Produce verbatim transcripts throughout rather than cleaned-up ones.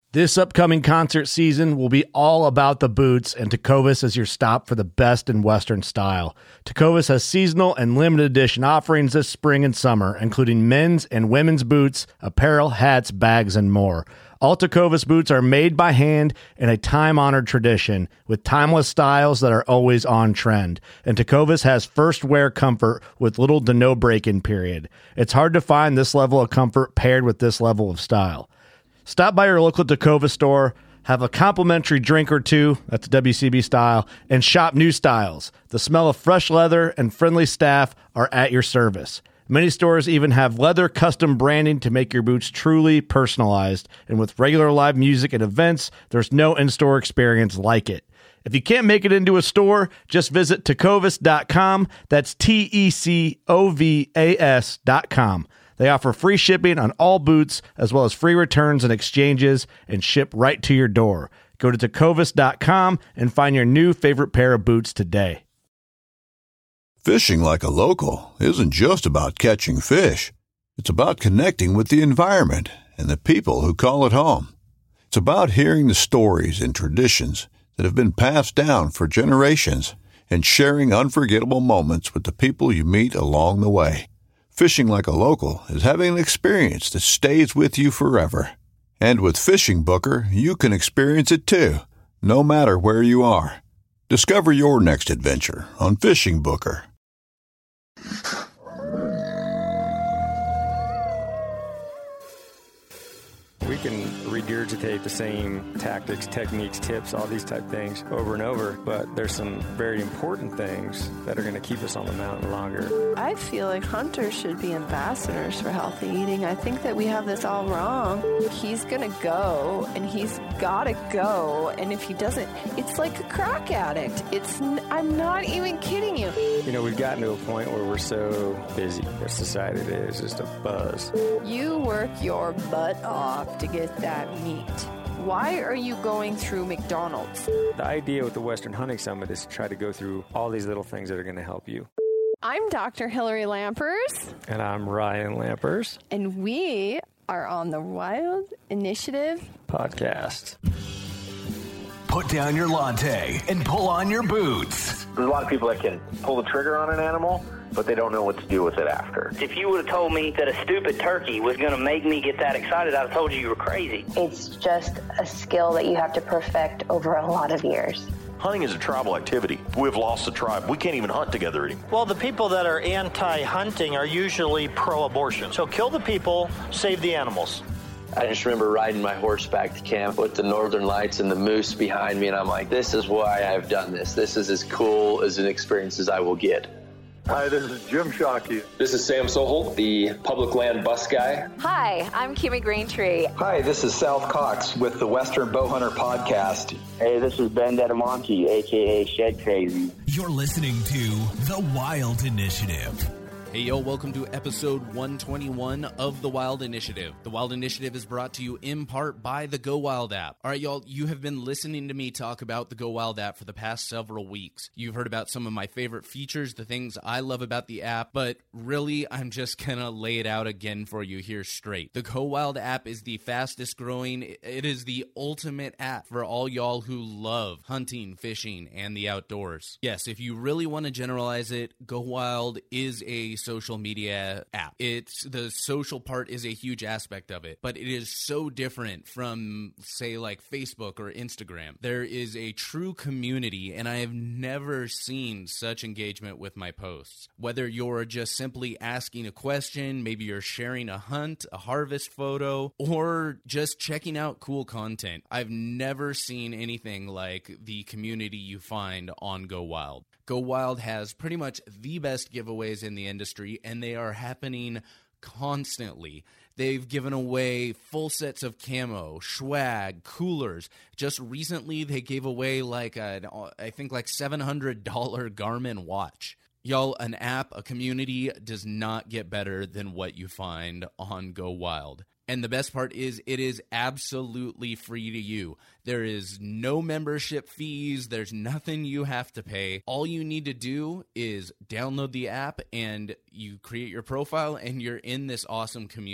This upcoming concert season will be all about the boots, and Tecovas is your stop for the best in Western style. Tecovas has seasonal and limited edition offerings this spring and summer, including men's and women's boots, apparel, hats, bags, and more. All Tecovas boots are made by hand in a time-honored tradition with timeless styles that are always on trend. And Tecovas has first wear comfort with little to no break-in period. It's hard to find this level of comfort paired with this level of style. Stop by your local Tecovas store, have a complimentary drink or two, that's W C B style, and shop new styles. The smell of fresh leather and friendly staff are at your service. Many stores even have leather custom branding to make your boots truly personalized. And with regular live music and events, there's no in-store experience like it. If you can't make it into a store, just visit tecovas dot com. That's T E C O V A S dot com. They offer free shipping on all boots, as well as free returns and exchanges, and ship right to your door. Go to tecovas dot com and find your new favorite pair of boots today. Fishing like a local isn't just about catching fish. It's about connecting with the environment and the people who call it home. It's about hearing the stories and traditions that have been passed down for generations and sharing unforgettable moments with the people you meet along the way. Fishing like a local is having an experience that stays with you forever. And with Fishing Booker, you can experience it too, no matter where you are. Discover your next adventure on Fishing Booker. We can regurgitate the same tactics, techniques, tips, all these type things over and over, but there's some very important things that are going to keep us on the mountain longer. I feel like hunters should be ambassadors for healthy eating. I think that we have this all wrong. He's going to go, and he's got to go, and if he doesn't, it's like a crack addict. It's n- I'm not even kidding you. You know, we've gotten to a point where we're so busy. Our society today is just a buzz. You work your butt off to get that meat. Why are you going through McDonald's? The idea with the Western Hunting Summit is to try to go through all these little things that are going to help you. I'm Doctor Hillary Lampers. And I'm Ryan Lampers. And we are on the Wild Initiative podcast. Put down your latte and pull on your boots. There's a lot of people that can pull the trigger on an animal, but they don't know what to do with it after. If you would have told me that a stupid turkey was going to make me get that excited, I'd have told you you were crazy. It's just a skill that you have to perfect over a lot of years. Hunting is a tribal activity. We've lost the tribe. We can't even hunt together anymore. Well, the people that are anti-hunting are usually pro-abortion. So kill the people, save the animals. I just remember riding my horse back to camp with the northern lights and the moose behind me, and I'm like, this is why I've done this. This is as cool as an experience as I will get. Hi, this is Jim Shockey. This is Sam Sohol, the public land bus guy. Hi, I'm Kimmy Greentree. Hi, this is South Cox with the Western Bowhunter Podcast. Hey, this is Ben Dedamonte, a k a. Shed Crazy. You're listening to The Wild Initiative. Hey yo, welcome to episode one twenty-one of The Wild Initiative. The Wild Initiative is brought to you in part by the Go Wild app. All right, y'all, you have been listening to me talk about the Go Wild app for the past several weeks. You've heard about some of my favorite features, the things I love about the app, but really, I'm just gonna lay it out again for you here straight. The Go Wild app is the fastest growing. It is the ultimate app for all y'all who love hunting, fishing, and the outdoors. Yes, if you really want to generalize it, Go Wild is a social media app. It's the social part is a huge aspect of it, but it is so different from, say, like Facebook or Instagram. There is a true community, and I have never seen such engagement with my posts. Whether you're just simply asking a question, maybe you're sharing a hunt, a harvest photo, or just checking out cool content, I've never seen anything like the community you find on Go Wild. Go Wild has pretty much the best giveaways in the industry, and they are happening constantly. They've given away full sets of camo, swag, coolers. Just recently, they gave away like a, I think like seven hundred dollars Garmin watch. Y'all, an app, a community does not get better than what you find on Go Wild. And the best part is it is absolutely free to you. There is no membership fees. There's nothing you have to pay. All you need to do is download the app and you create your profile and you're in this awesome community.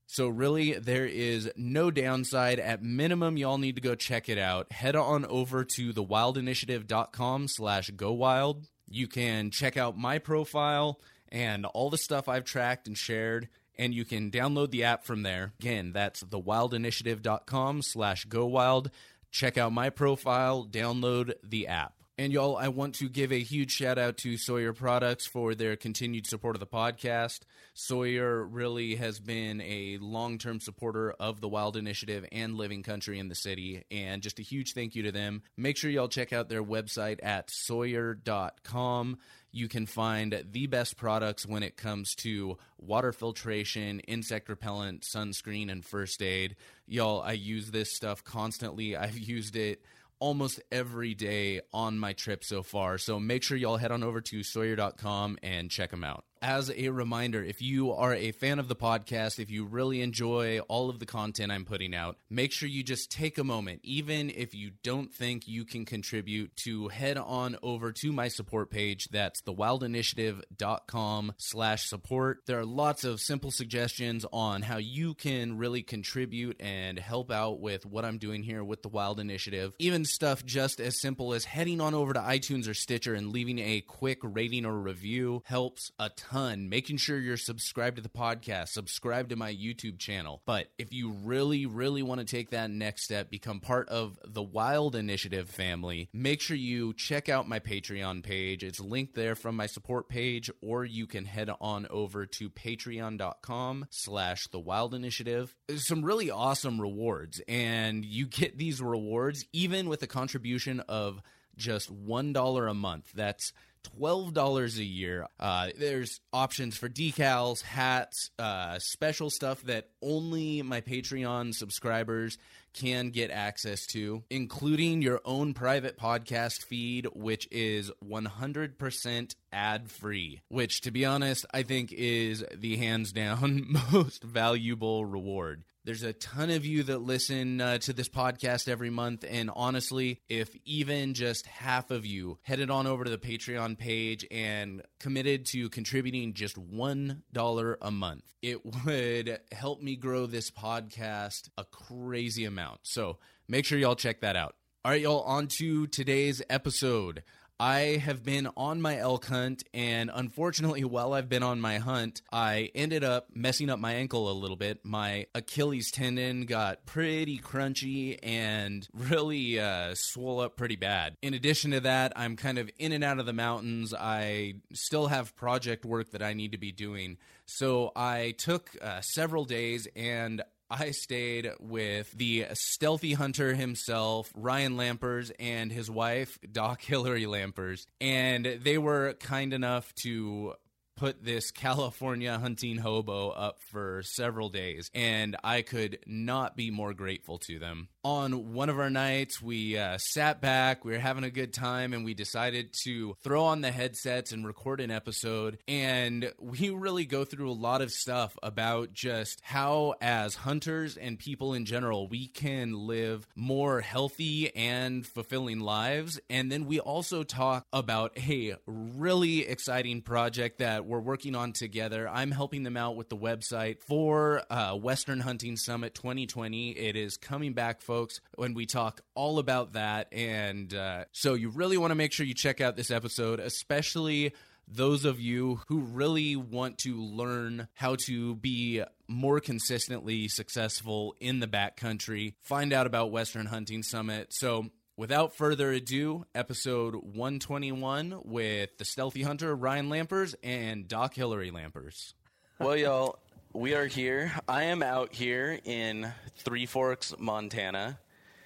So really, there is no downside. At minimum, y'all need to go check it out. Head on over to the wild initiative dot com slash go wild. You can check out my profile and all the stuff I've tracked and shared, and you can download the app from there. Again, that's the wild initiative dot com slash go wild. Check out my profile, download the app. And y'all, I want to give a huge shout out to Sawyer Products for their continued support of the podcast. Sawyer really has been a long-term supporter of the Wild Initiative and Living Country in the City, and just a huge thank you to them. Make sure y'all check out their website at sawyer dot com. You can find the best products when it comes to water filtration, insect repellent, sunscreen, and first aid. Y'all, I use this stuff constantly. I've used it almost every day on my trip so far. So make sure y'all head on over to sawyer dot com and check them out. As a reminder, if you are a fan of the podcast, if you really enjoy all of the content I'm putting out, make sure you just take a moment, even if you don't think you can contribute, to head on over to my support page. That's the wild initiative dot com slash support. There are lots of simple suggestions on how you can really contribute and help out with what I'm doing here with the Wild Initiative. Even stuff just as simple as heading on over to iTunes or Stitcher and leaving a quick rating or review helps a ton. Making sure you're subscribed to the podcast, subscribe to my YouTube channel. But if you really, really want to take that next step, become part of the Wild Initiative family, make sure you check out my Patreon page. It's linked there from my support page, or you can head on over to patreon dot com slash the Wild Initiative. There's some really awesome rewards, and you get these rewards even with a contribution of just one dollar a month. That's twelve dollars a year. Uh, there's options for decals, hats, uh, special stuff that only my Patreon subscribers can get access to, including your own private podcast feed, which is one hundred percent ad-free, which, to be honest, I think is the hands-down most valuable reward. There's a ton of you that listen uh, to this podcast every month, and honestly, if even just half of you headed on over to the Patreon page and committed to contributing just one dollar a month, it would help me grow this podcast a crazy amount. So make sure y'all check that out. All right, y'all, on to today's episode. I have been on my elk hunt, and unfortunately, while I've been on my hunt, I ended up messing up my ankle a little bit. My Achilles tendon got pretty crunchy and really uh, swole up pretty bad. In addition to that, I'm kind of in and out of the mountains. I still have project work that I need to be doing. So I took uh, several days, and I stayed with the stealthy hunter himself, Ryan Lampers, and his wife, Doc Hillary Lampers. And they were kind enough to put this California hunting hobo up for several days, and I could not be more grateful to them. On one of our nights, we uh, sat back, we were having a good time, and we decided to throw on the headsets and record an episode. And we really go through a lot of stuff about just how, as hunters and people in general, we can live more healthy and fulfilling lives. And then we also talk about a really exciting project that we're working on together. I'm helping them out with the website for uh, Western Hunting Summit twenty twenty. It is coming back, folks. When we talk all about that. And uh, so you really want to make sure you check out this episode, especially those of you who really want to learn how to be more consistently successful in the backcountry. Find out about Western Hunting Summit. So without further ado, episode one twenty-one with the stealthy hunter Ryan Lampers and Doc Hillary Lampers. Well, y'all, we are here. I am out here in Three Forks, Montana,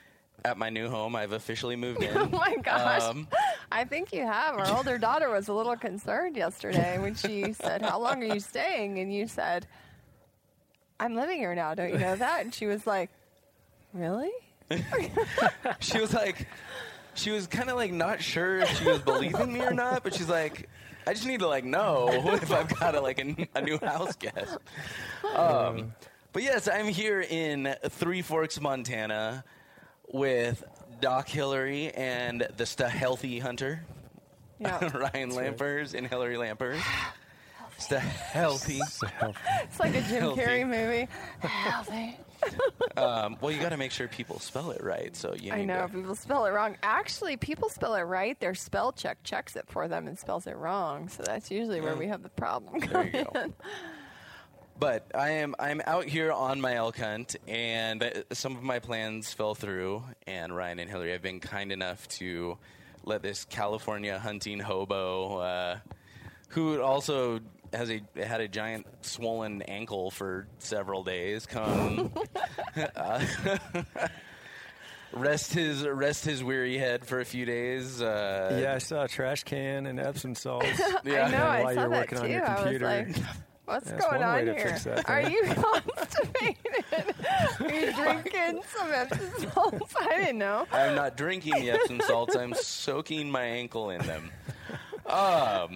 at my new home. I've officially moved in. Oh my gosh. Um, I think you have. Our older daughter was a little concerned yesterday when she said, "How long are you staying?" And you said, "I'm living here now. Don't you know that?" And she was like, "Really?" She was like, she was kind of like not sure if she was believing me or not, but she's like, I just need to like know if I've got a, like a, a new house guest. Um, but yes, I'm here in Three Forks, Montana, with Doc Hillary and the st- healthy hunter, yeah, Ryan Lampers and Hillary Lampers. Just a healthy. It's like a Jim Healthy. Carrey movie. Healthy. um, well, you got to make sure people spell it right. So you. I need know to- people spell it wrong. Actually, people spell it right. Their spell check checks it for them and spells it wrong. So that's usually where we have the problem. There you go. in. But I am I'm out here on my elk hunt, and uh, some of my plans fell through. And Ryan and Hillary have been kind enough to let this California hunting hobo, uh, who also has a had a giant swollen ankle for several days, come uh, rest his rest his weary head for a few days. Uh, Yeah, I saw a trash can and Epsom salts. Yeah. I know. I while saw you're that working too. on your I was computer. like, what's That's going one way on to here? fix that Are thing. you constipated? Are you drinking some Epsom salts? I didn't know. I'm not drinking the Epsom salts. I'm soaking my ankle in them. Um,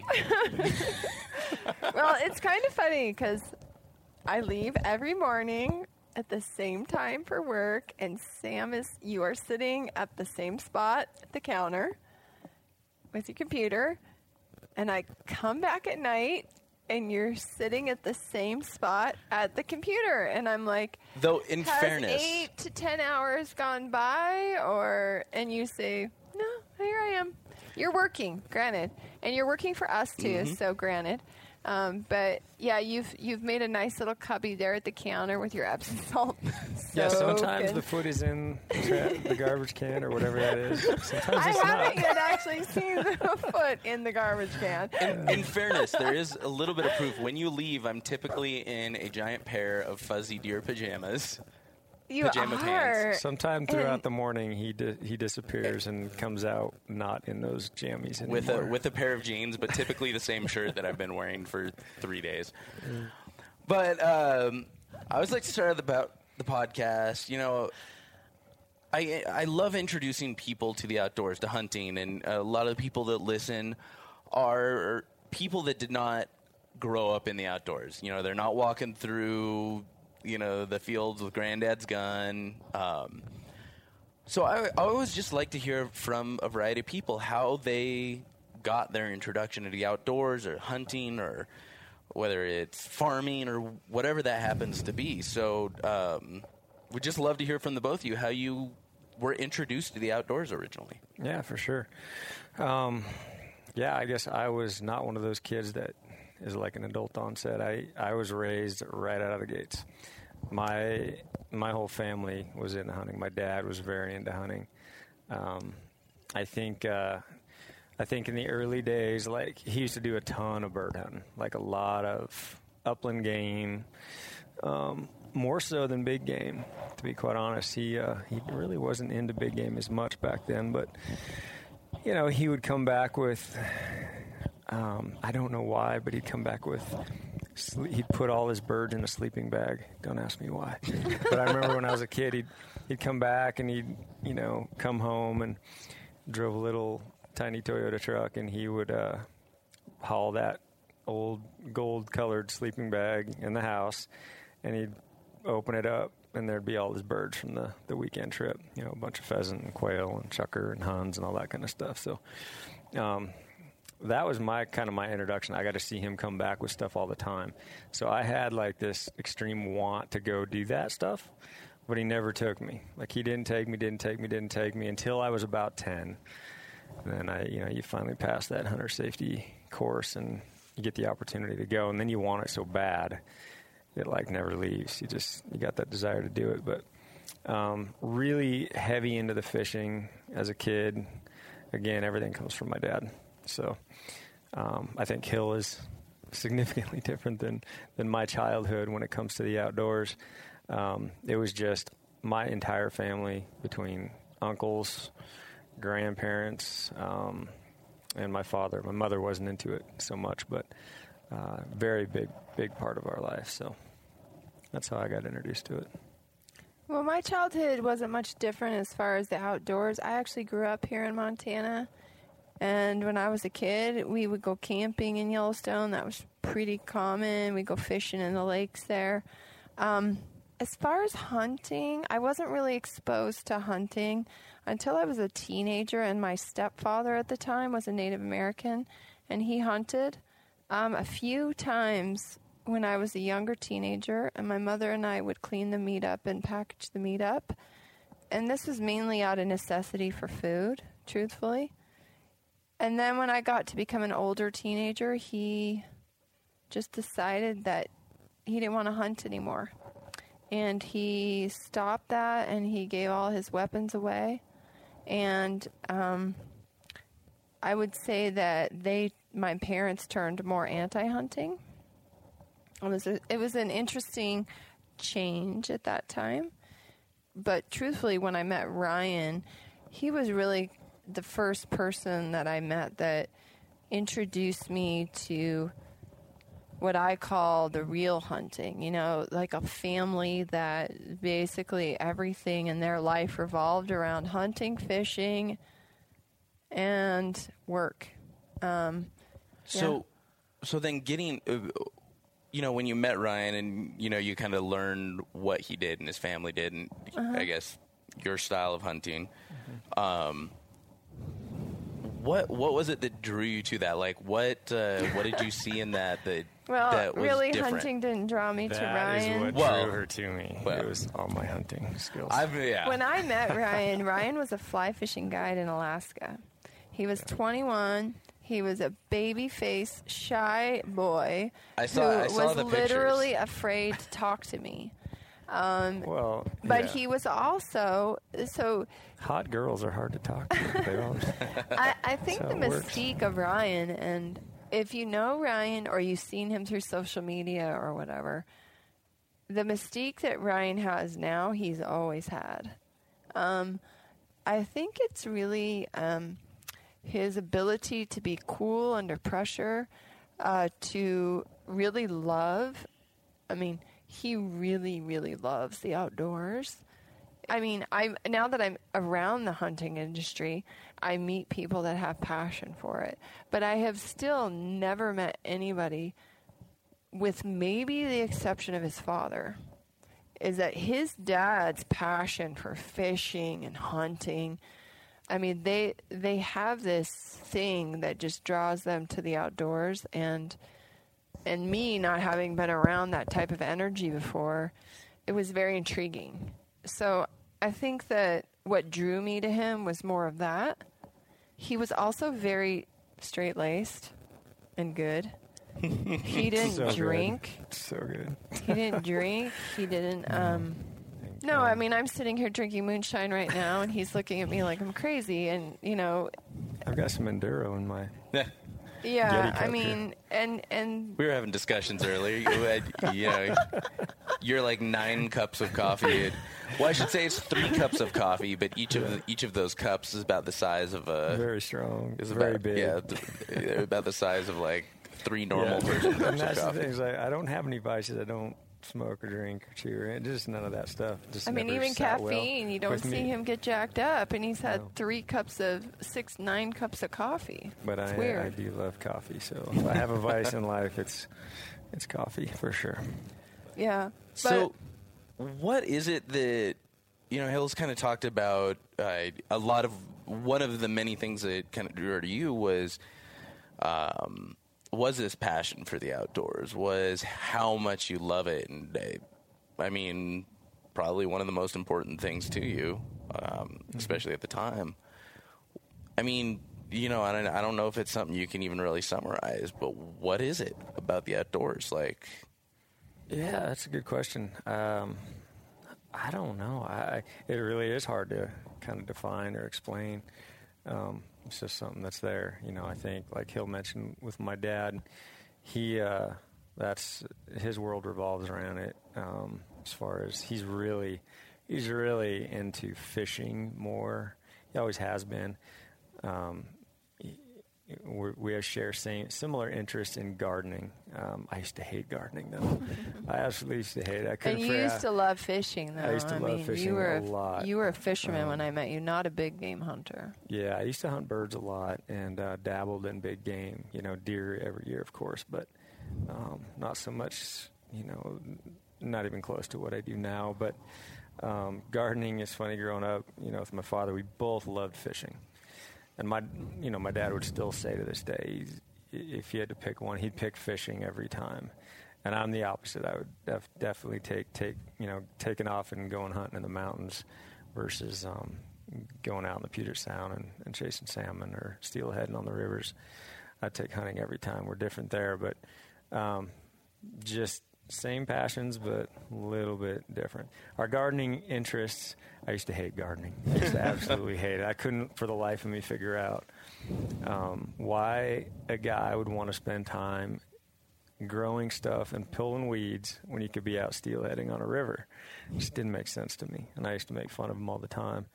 Well, it's kind of funny because I leave every morning at the same time for work, and Sam is, you are sitting at the same spot at the counter with your computer, and I come back at night, and you're sitting at the same spot at the computer, and I'm like, though, in has fairness, eight to ten hours gone by, or, and you say, no, here I am. You're working, granted, and you're working for us too, Mhm. so granted. Um, but yeah, you've you've made a nice little cubby there at the counter with your Epsom salt. Yeah, sometimes soaking. the foot is in tra- the garbage can or whatever that is. Sometimes I it's haven't not. yet actually seen the foot in the garbage can. In, in fairness, there is a little bit of proof. When you leave, I'm typically in a giant pair of fuzzy deer pajamas. You Pajama are. pants. Sometime throughout And- the morning, he di- he disappears and comes out not in those jammies anymore. With a with a pair of jeans, but typically the same shirt that I've been wearing for three days. But um, I always like to start about the podcast. You know, I I love introducing people to the outdoors, to hunting, and a lot of the people that listen are people that did not grow up in the outdoors. You know, they're not walking through, you know, the fields with granddad's gun. Um, so I, I always just like to hear from a variety of people how they got their introduction to the outdoors or hunting or whether it's farming or whatever that happens to be. So um, we'd just love to hear from the both of you how you were introduced to the outdoors originally. Yeah, for sure. Um, yeah, I guess I was not one of those kids that is like an adult onset. I, I was raised right out of the gates. My my whole family was into hunting. My dad was very into hunting. Um, I think uh, I think in the early days, like he used to do a ton of bird hunting, like a lot of upland game, um, more so than big game. To be quite honest, he uh, he really wasn't into big game as much back then. But you know, he would come back with um, I don't know why, but he'd come back with. He'd put all his birds in a sleeping bag. Don't ask me why. But I remember when I was a kid, he'd he'd come back and he'd you know come home and drove a little tiny Toyota truck, and he would uh, haul that old gold-colored sleeping bag in the house, and he'd open it up, and there'd be all his birds from the, the weekend trip. You know, a bunch of pheasant and quail and chucker and huns and all that kind of stuff. So. Um, That was my kind of my introduction. I got to see him come back with stuff all the time. So I had like this extreme want to go do that stuff, but he never took me. Like he didn't take me, didn't take me, didn't take me until I was about ten. And then I, you know, you finally pass that hunter safety course and you get the opportunity to go, and then you want it so bad, it like never leaves. You just you got that desire to do it. But um, really heavy into the fishing as a kid. Again, everything comes from my dad. So um, I think Hill is significantly different than, than my childhood when it comes to the outdoors. Um, it was just my entire family between uncles, grandparents, um, and my father. My mother wasn't into it so much, but uh, very big, big part of our life. So that's how I got introduced to it. Well, my childhood wasn't much different as far as the outdoors. I actually grew up here in Montana. And when I was a kid, we would go camping in Yellowstone. That was pretty common. We'd go fishing in the lakes there. Um, as far as hunting, I wasn't really exposed to hunting until I was a teenager, and my stepfather at the time was a Native American, and he hunted. Um, a few times when I was a younger teenager, and my mother and I would clean the meat up and package the meat up. And this was mainly out of necessity for food, truthfully. And then when I got to become an older teenager, he just decided that he didn't want to hunt anymore. And he stopped that, and he gave all his weapons away. And um, I would say that they, my parents turned more anti-hunting. It was a, it was an interesting change at that time. But truthfully, when I met Ryan, he was really the first person that I met that introduced me to what I call the real hunting, you know, like a family that basically everything in their life revolved around hunting, fishing, and work. Um, so, yeah. so then getting, uh, you know, when you met Ryan and, you know, you kind of learned what he did and his family did and Uh-huh. I guess your style of hunting, um, what what was it that drew you to that? Like, what uh, what did you see in that that Well, that was really, different? hunting didn't draw me to That Ryan. is what Well- drew her to me. well- it was all my hunting skills. I've, yeah. When I met Ryan, Ryan was a fly fishing guide in Alaska. He was twenty-one. He was a baby-faced, shy boy I saw- who I saw was the literally pictures. afraid to talk to me. Um, well, but yeah. he was also so. Hot girls are hard to talk to. They don't. I, I think That's the how it works. mystique of Ryan, and if you know Ryan or you've seen him through social media or whatever, the mystique that Ryan has now, he's always had. Um, I think it's really um, his ability to be cool under pressure, uh, to really love. I mean, he really, really loves the outdoors. I mean, I now that I'm around the hunting industry, I meet people that have passion for it. But I have still never met anybody, with maybe the exception of his father, is that his dad's passion for fishing and hunting. I mean, they they have this thing that just draws them to the outdoors, and and me not having been around that type of energy before, it was very intriguing. So I think that what drew me to him was more of that. He was also very straight-laced and good. He didn't So good. drink. So good. He didn't drink. He didn't. Um, no, I mean, I'm sitting here drinking moonshine right now, and he's looking at me like I'm crazy. And, you know, I've got some Enduro in my. yeah, Yeti I cup mean, and and We were having discussions earlier. You, had, you know, you're like nine cups of coffee. And, well, I should say it's three cups of coffee, but each of the, each of those cups is about the size of a Very strong. is Very about, big. Yeah, th- about the size of like three normal Yeah. version And cups of that's the coffee. thing, is I, I don't have any vices. I don't smoke or drink or chew or just none of that stuff. Just I mean, never even sat well caffeine. You don't with see me. him get jacked up, and he's had No. three cups of six, nine cups of coffee. But it's I, weird. I do love coffee, so if I have a vice in life, it's it's coffee for sure. Yeah. So, what is it that, you know, Hills kind of talked about uh, a lot of, one of the many things that kind of drew her to you was, um, was this passion for the outdoors, was how much you love it. And uh, I mean, probably one of the most important things to you, um, especially at the time. I mean, you know, I don't, I don't know if it's something you can even really summarize, but what is it about the outdoors? Like, Yeah, that's a good question. Um, I don't know. I it really is hard to kind of define or explain. Um, it's just something that's there. You know, I think like Hill mentioned with my dad, he uh, that's his world revolves around it. Um, as far as he's really he's really into fishing more. He always has been. Um, We're, we have share same similar interest in gardening. Um, I used to hate gardening though. I absolutely used to hate it. I couldn't. And you figure used out- to love fishing, though. I used to love mean, fishing you were a lot. You were a fisherman Um, when I met you, not a big game hunter. Yeah, I used to hunt birds a lot and uh, dabbled in big game. You know, deer every year, of course, but um, not so much. You know, not even close to what I do now. But um, gardening is funny. Growing up, you know, with my father, we both loved fishing. And my, you know, my dad would still say to this day, he's, if you had to pick one, he'd pick fishing every time. And I'm the opposite. I would def- definitely take, take, you know, taking off and going hunting in the mountains versus um, going out in the Puget Sound and, and chasing salmon or steelheading on the rivers. I'd take hunting every time. We're different there, but um, just same passions, but a little bit different. Our gardening interests, I used to hate gardening. I used to absolutely hate it. I couldn't for the life of me figure out um, why a guy would want to spend time growing stuff and pulling weeds when he could be out steelheading on a river. It just didn't make sense to me, and I used to make fun of him all the time.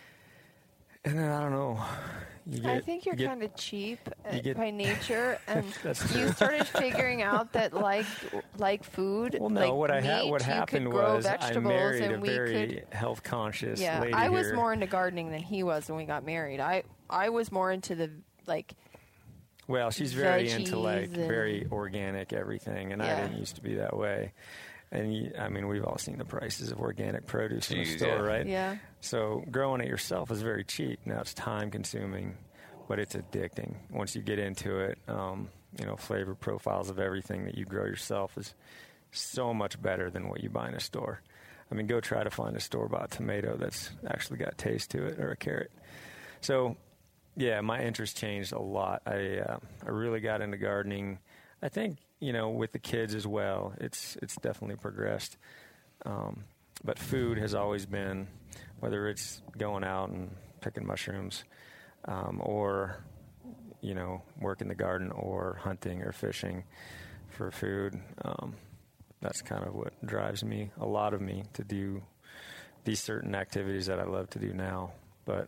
And then, I don't know. You get, I think you're you kind of cheap uh, get, by nature, and That's you true. started figuring out that, like, like food, well, no, like what, I ha- meat, what you happened could grow was I vegetables, married and a we very could, health-conscious yeah, lady I was here. more into gardening than he was when we got married. I, I was more into the, like, Well, she's very veggies into, like, and- very organic everything, and I Yeah. didn't used to be that way. And, you, I mean, we've all seen the prices of organic produce in the Jeez, store, yeah. right? Yeah. So growing it yourself is very cheap. Now, it's time-consuming, but it's addicting. Once you get into it, um, you know, flavor profiles of everything that you grow yourself is so much better than what you buy in a store. I mean, go try to find a store-bought tomato that's actually got taste to it, or a carrot. So, yeah, my interest changed a lot. I uh, I really got into gardening. I think, you know, with the kids as well, it's it's definitely progressed. Um, but food has always been, whether it's going out and picking mushrooms, um, or, you know, working the garden, or hunting or fishing for food. Um, that's kind of what drives me, a lot of me, to do these certain activities that I love to do now. But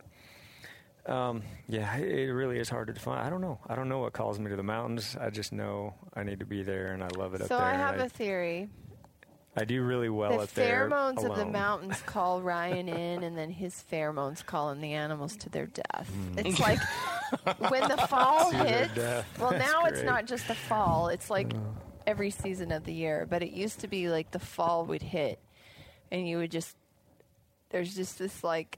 Um, yeah, it really is hard to define. I don't know. I don't know what calls me to the mountains. I just know I need to be there, and I love it up so there. I have and I, a theory. I do really well The up there pheromones of the alone. mountains call Ryan in, and then his pheromones calling the animals to their death. Mm. It's like when the fall To their hits. death. Well, That's now it's great. not just the fall. It's like every season of the year. But it used to be like the fall would hit, and you would just, there's just this like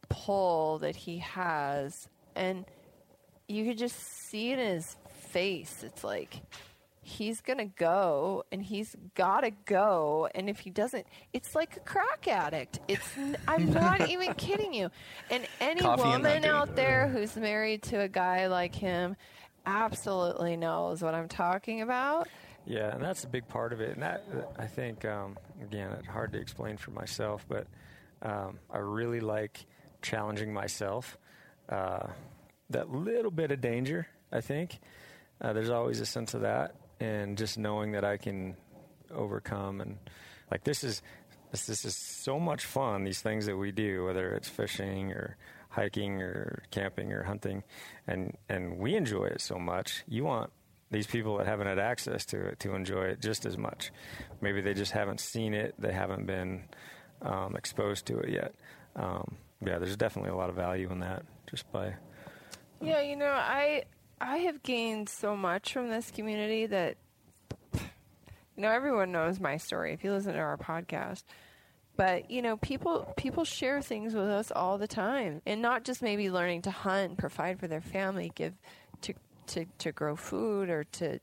pull that he has, and you could just see it in his face. It's like he's gonna go, and he's gotta go, and if he doesn't, it's like a crack addict. It's n- I'm not even kidding you. And any Coffee and woman hunting. out there who's married to a guy like him absolutely knows what I'm talking about. Yeah, and that's a big part of it. And that, I think, um, again, it's hard to explain for myself, but um, I really like challenging myself. Uh, that little bit of danger, I think. Uh, there's always a sense of that, and just knowing that I can overcome. And like this is this, this is so much fun. These things that we do, whether it's fishing or hiking or camping or hunting, and and we enjoy it so much. You want these people that haven't had access to it to enjoy it just as much. Maybe they just haven't seen it. They haven't been um, exposed to it yet. Um, yeah, there's definitely a lot of value in that just by. Yeah, you know, I I have gained so much from this community that, you know, everyone knows my story if you listen to our podcast. But, you know, people people share things with us all the time. And not just maybe learning to hunt and provide for their family, give to to, to grow food or to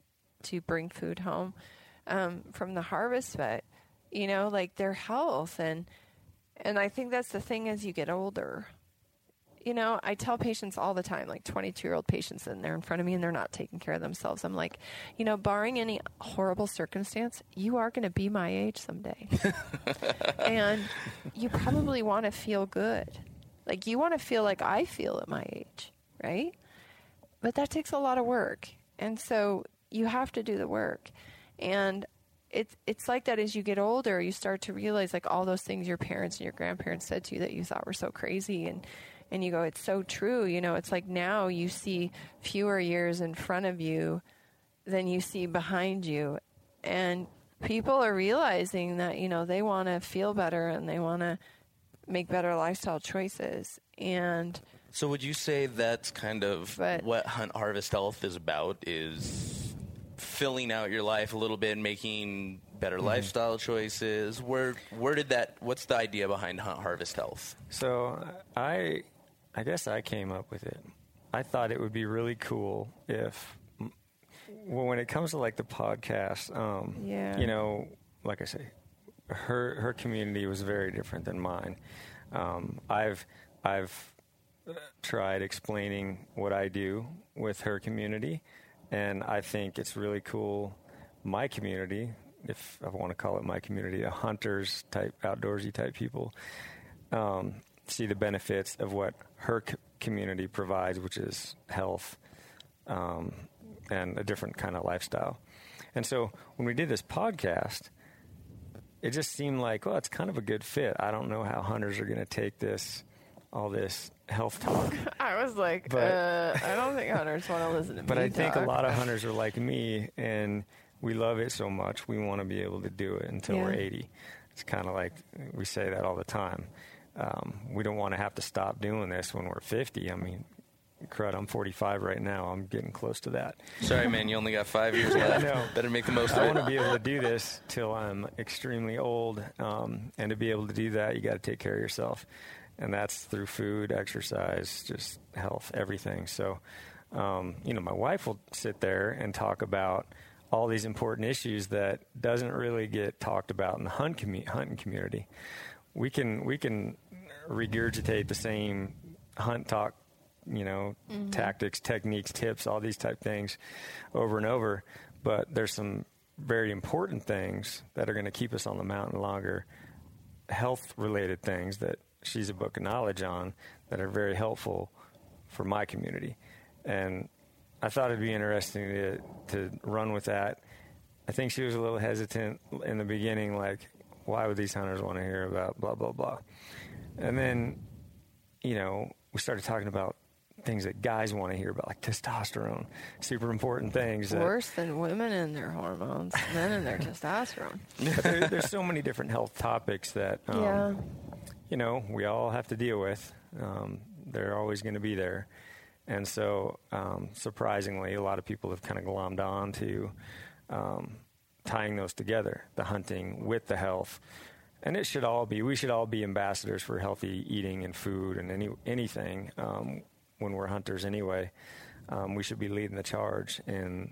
to bring food home um, from the harvest, but, you know, like their health. And and I think that's the thing as you get older. You know, I tell patients all the time, like twenty-two-year-old patients, and they're in front of me and they're not taking care of themselves. I'm like, you know, barring any horrible circumstance, you are going to be my age someday. And you probably want to feel good. Like, you want to feel like I feel at my age, right? But that takes a lot of work. And so you have to do the work. And it's it's like that as you get older, you start to realize, like, all those things your parents and your grandparents said to you that you thought were so crazy, and And you go, it's so true. You know, it's like now you see fewer years in front of you than you see behind you. And people are realizing that, you know, they want to feel better and they want to make better lifestyle choices. And so would you say that's kind of But- what Hunt Harvest Health is about, is filling out your life a little bit, making better Mm-hmm. lifestyle choices? Where where did that, what's the idea behind Hunt Harvest Health? So I, I guess I came up with it. I thought it would be really cool if m- well, when it comes to like the podcast, um, Yeah. you know, like I say, her her community was very different than mine. Um, I've I've tried explaining what I do with her community, and I think it's really cool. My community, if I want to call it my community, a hunters type, outdoorsy type people, um, see the benefits of what her co- community provides, which is health um, and a different kind of lifestyle. And so when we did this podcast, it just seemed like, well, it's kind of a good fit. I don't know how hunters are going to take this, all this health talk. I was like, But- uh, I don't think hunters want to listen to But me I think talk. a lot of hunters are like me, and we love it so much, we want to be able to do it until we're Yeah. eighty. It's kind of like we say that all the time. Um, we don't want to have to stop doing this when we're fifty. I mean, crud, I'm forty-five right now. I'm getting close to that. Sorry, man, you only got five years Yeah, I left. know. Better make the most of I it. want to be able to do this till I'm extremely old, um, and to be able to do that, you got to take care of yourself, and that's through food, exercise, just health, everything. So, um, you know, my wife will sit there and talk about all these important issues that doesn't really get talked about in the hunt commu- hunting community. We can we can regurgitate the same hunt talk, you know, Mhm. tactics, techniques, tips, all these type things over and over. But there's some very important things that are going to keep us on the mountain longer, health-related things that she's a book of knowledge on that are very helpful for my community. And I thought it'd be interesting to, to run with that. I think she was a little hesitant in the beginning, like, why would these hunters want to hear about blah, blah, blah? And then, you know, we started talking about things that guys want to hear about, like testosterone, super important things. That, Worse than women and their hormones, men and their testosterone. but there, there's so many different health topics that, um, Yeah. you know, we all have to deal with. Um, they're always going to be there. And so, um, surprisingly, a lot of people have kind of glommed on to um, tying those together, the hunting with the health. And it should all be, we should all be ambassadors for healthy eating and food and any anything um, when we're hunters anyway. Um, we should be leading the charge in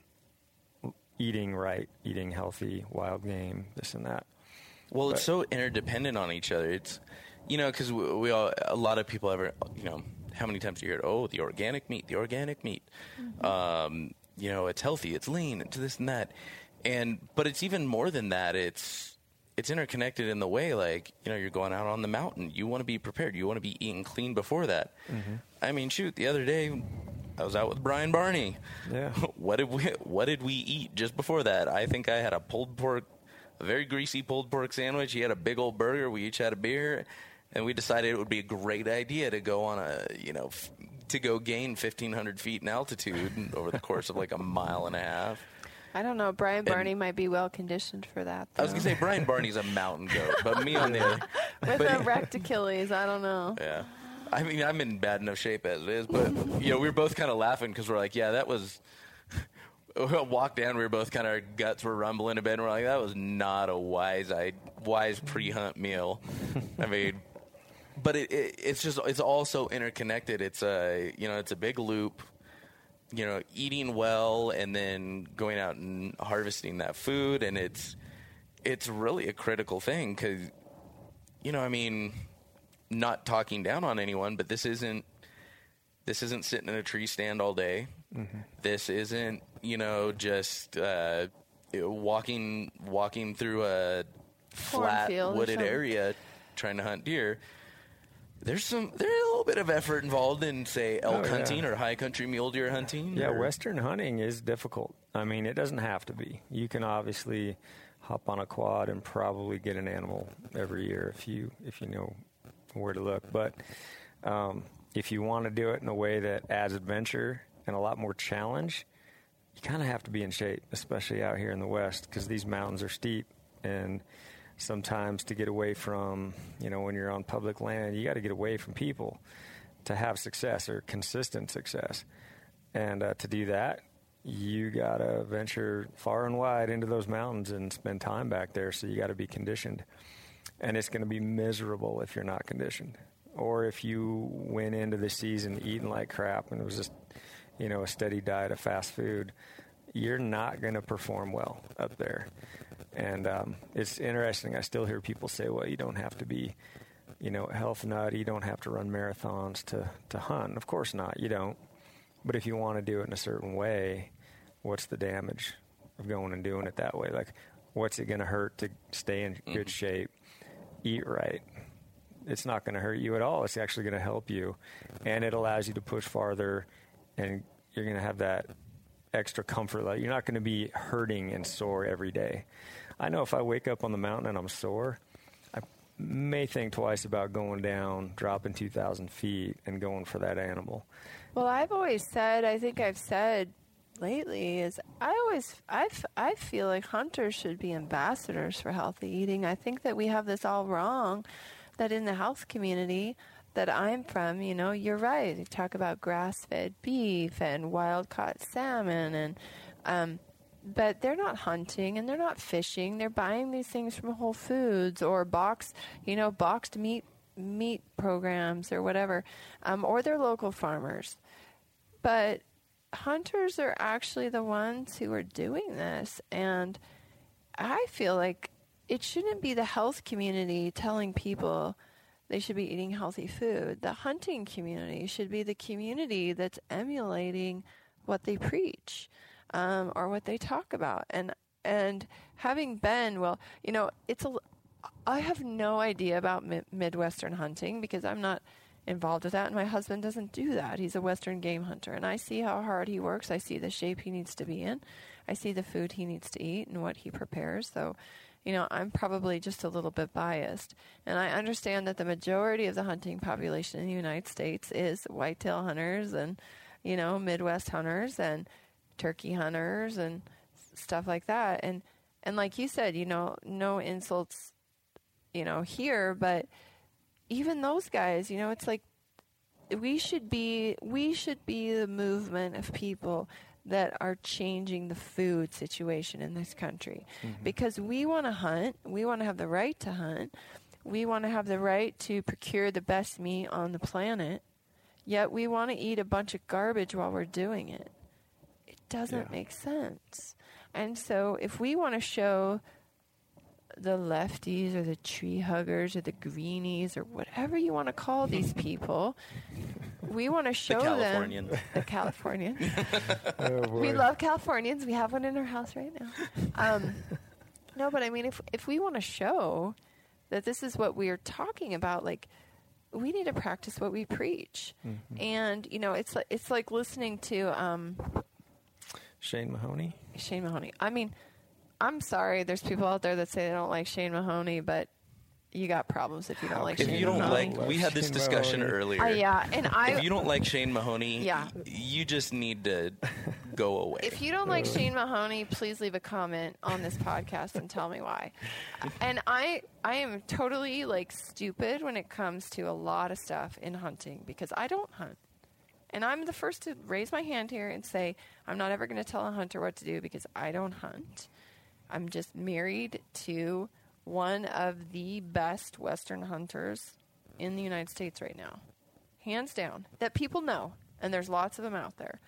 eating right, eating healthy, wild game, this and that. Well, But- it's so interdependent on each other. It's, you know, because we, we all, a lot of people ever, you know, how many times do you hear, oh, the organic meat, the organic meat. Mm-hmm. Um, you know, it's healthy, it's lean, it's this and that. And, but it's even more than that. It's, it's interconnected in the way, like, you know, you're going out on the mountain. You want to be prepared. You want to be eating clean before that. Mm-hmm. I mean, shoot, the other day I was out with Brian Barney. Yeah. What did we, what did we eat just before that? I think I had a pulled pork, a very greasy pulled pork sandwich. He had a big old burger. We each had a beer. And we decided it would be a great idea to go on a, you know, f- to go gain fifteen hundred feet in altitude over the course of like a mile and a half. I don't know. Brian Barney might be well conditioned for that. I was though. going to say Brian Barney's a mountain goat, but me on the other. With but- a wrecked Achilles, I don't know. Yeah. I mean, I'm in bad enough shape as it is, but, you know, we were both kind of laughing because we're like, yeah, that was. We walked down, we were both kind of, our guts were rumbling a bit, and we're like, that was not a wise, I, wise pre-hunt meal. I mean, but it, it, it's just, it's all so interconnected. It's a, you know, it's a big loop, you know, eating well and then going out and harvesting that food. And it's, it's really a critical thing because, you know, I mean, not talking down on anyone, but this isn't, this isn't sitting in a tree stand all day. Mm-hmm. This isn't, you know, just uh, walking walking through a flat Cornfield or wooded something. area trying to hunt deer. There's some there's a little bit of effort involved in, say, elk Oh, yeah. hunting or high country mule deer hunting. Yeah, or- Western hunting is difficult. I mean, it doesn't have to be. You can obviously hop on a quad and probably get an animal every year if you if you know where to look. But um, if you want to do it in a way that adds adventure and a lot more challenge, you kind of have to be in shape, especially out here in the West, because these mountains are steep, and sometimes to get away from, you know, when you're on public land, you got to get away from people to have success or consistent success. And uh, to do that, you got to venture far and wide into those mountains and spend time back there, so you got to be conditioned. And it's going to be miserable if you're not conditioned. Or if you went into the season eating like crap and it was just, you know, a steady diet of fast food, you're not going to perform well up there. And um, it's interesting. I still hear people say, well, you don't have to be, you know, health nut. You don't have to run marathons to, to hunt. Of course not. You don't. But if you want to do it in a certain way, what's the damage of going and doing it that way? Like, what's it going to hurt to stay in good mm-hmm. shape, eat right? It's not going to hurt you at all. It's actually going to help you. And it allows you to push farther, and you're going to have that extra comfort. Like, you're not going to be hurting and sore every day. I know if I wake up on the mountain and I'm sore, I may think twice about going down, dropping two thousand feet, and going for that animal. Well, I've always said, I think I've said lately, is I always, I, I feel like hunters should be ambassadors for healthy eating. I think that we have this all wrong, that in the health community that I'm from, you know, you're right. You talk about grass-fed beef and wild-caught salmon, and um, but they're not hunting and they're not fishing. They're buying these things from Whole Foods or box, you know, boxed meat meat programs or whatever, um, or they're local farmers. But hunters are actually the ones who are doing this, and I feel like it shouldn't be the health community telling people they should be eating healthy food. The hunting community should be the community that's emulating what they preach um, or what they talk about. And and having been, well, you know, it's a. I have no idea about mi- Midwestern hunting because I'm not involved with that, and my husband doesn't do that. He's a Western game hunter, and I see how hard he works. I see the shape he needs to be in. I see the food he needs to eat and what he prepares. So, you know, I'm probably just a little bit biased. And I understand that the majority of the hunting population in the United States is whitetail hunters and, you know, Midwest hunters and turkey hunters and stuff like that. And, and like you said, you know, no insults, you know, here, but even those guys, you know, it's like we should be we should be the movement of people that are changing the food situation in this country. Mm-hmm. Because we want to hunt, we want to have the right to hunt, we want to have the right to procure the best meat on the planet, yet we want to eat a bunch of garbage while we're doing it. It doesn't yeah. make sense. And so if we want to show the lefties or the tree huggers or the greenies or whatever you want to call these people, we want to show the Californian. them the Californian. Oh, we love Californians. We have one in our house right now. Um, no, but I mean, if if we want to show that this is what we are talking about, like, we need to practice what we preach. Mm-hmm. And you know, it's like it's like listening to um, Shane Mahoney. Shane Mahoney. I mean. I'm sorry, there's people out there that say they don't like Shane Mahoney, but you got problems if you don't like if Shane you don't Mahoney. like, we had this Shane discussion Mahoney. earlier. Uh, yeah, and I. If you don't like Shane Mahoney, yeah. you just need to go away. If you don't like Shane Mahoney, please leave a comment on this podcast and tell me why. And I, I am totally like stupid when it comes to a lot of stuff in hunting because I don't hunt. And I'm the first to raise my hand here and say I'm not ever going to tell a hunter what to do because I don't hunt. I'm just married to one of the best Western hunters in the United States right now. Hands down. That people know, and there's lots of them out there.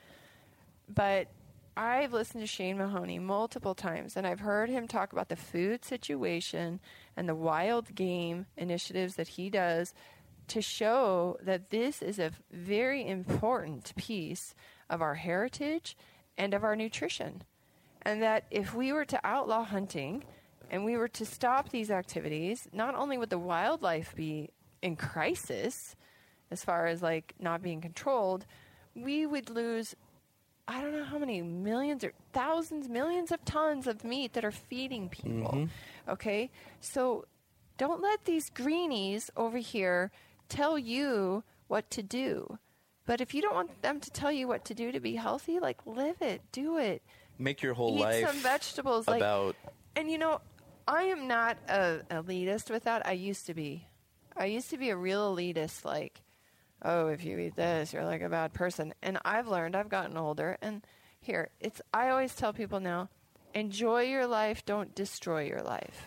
But I've listened to Shane Mahoney multiple times, and I've heard him talk about the food situation and the wild game initiatives that he does to show that this is a very important piece of our heritage and of our nutrition. And that if we were to outlaw hunting and we were to stop these activities, not only would the wildlife be in crisis as far as like not being controlled, we would lose, I don't know how many millions or thousands, millions of tons of meat that are feeding people. Mm-hmm. Okay? So don't let these greenies over here tell you what to do. But if you don't want them to tell you what to do to be healthy, like live it, do it. Make your whole Eat life some vegetables, about. Like, and you know, I am not a elitist with that. I used to be. I used to be a real elitist. Like, oh, if you eat this, you're like a bad person. And I've learned. I've gotten older. And here, it's. I always tell people now, enjoy your life. Don't destroy your life.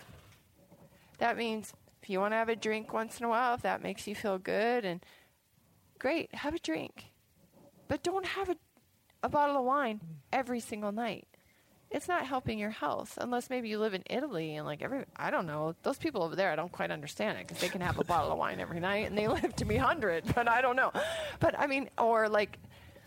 That means if you want to have a drink once in a while, if that makes you feel good, and great, have a drink. But don't have a. a bottle of wine every single night. it's not helping your health unless maybe you live in Italy and like every, I don't know, those people over there, I don't quite understand it because they can have a bottle of wine every night and they live to be one hundred, but I don't know. But I mean, or like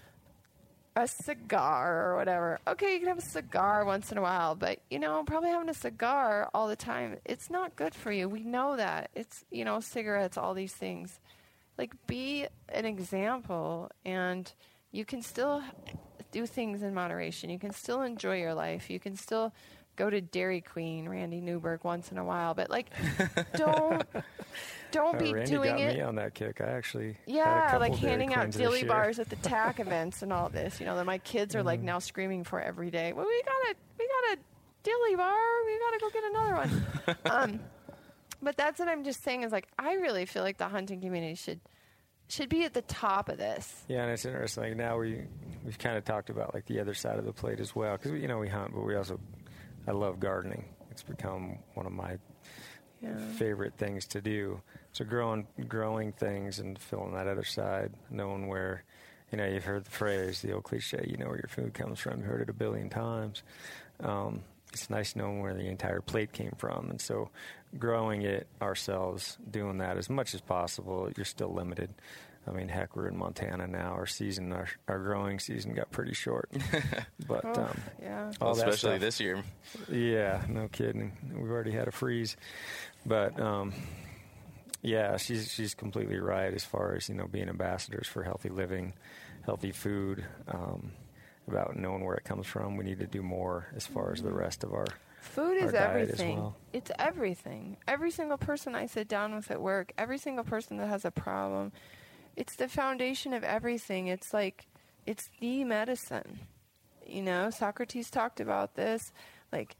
a cigar or whatever. Okay, you can have a cigar once in a while, but you know, probably having a cigar all the time, it's not good for you. We know that. It's, you know, cigarettes, all these things. Like, be an example, and you can still do things in moderation. You can still enjoy your life. You can still go to Dairy Queen, Randy Newberg, once in a while. But, like, don't don't Uh, be Randy doing got it. me on that kick. I actually had a Yeah, couple like Dairy handing out Queens this dilly year. bars at the T A C events and all this. You know, that my kids are, like, now screaming for every day. Well, we got a, we got a dilly bar. We got to go get another one. um, but that's what I'm just saying is, like, I really feel like the hunting community should should be at the top of this. Yeah, and it's interesting. Like now we we've kind of talked about like the other side of the plate as well, because you know we hunt, but we also I love gardening. It's become one of my Yeah. favorite things to do. So growing growing things and feeling that other side, knowing where, you know, you've heard the phrase, the old cliche, you know where your food comes from. You've heard it a billion times. Um, it's nice knowing where the entire plate came from, and so growing it ourselves, doing that as much as possible. You're still limited. I mean, heck, we're in Montana now. Our season, our, our growing season got pretty short. But Oh, um, yeah. all that Especially stuff- this year. Yeah, no kidding. We've already had a freeze, but um, yeah, she's she's completely right as far as, you know, being ambassadors for healthy living, healthy food. Um, about knowing where it comes from. We need to do more as far as the rest of our Food is our diet as everything. well. It's everything. Every single person I sit down with at work, every single person that has a problem, it's the foundation of everything. It's like, it's the medicine. You know, Socrates talked about this. Like,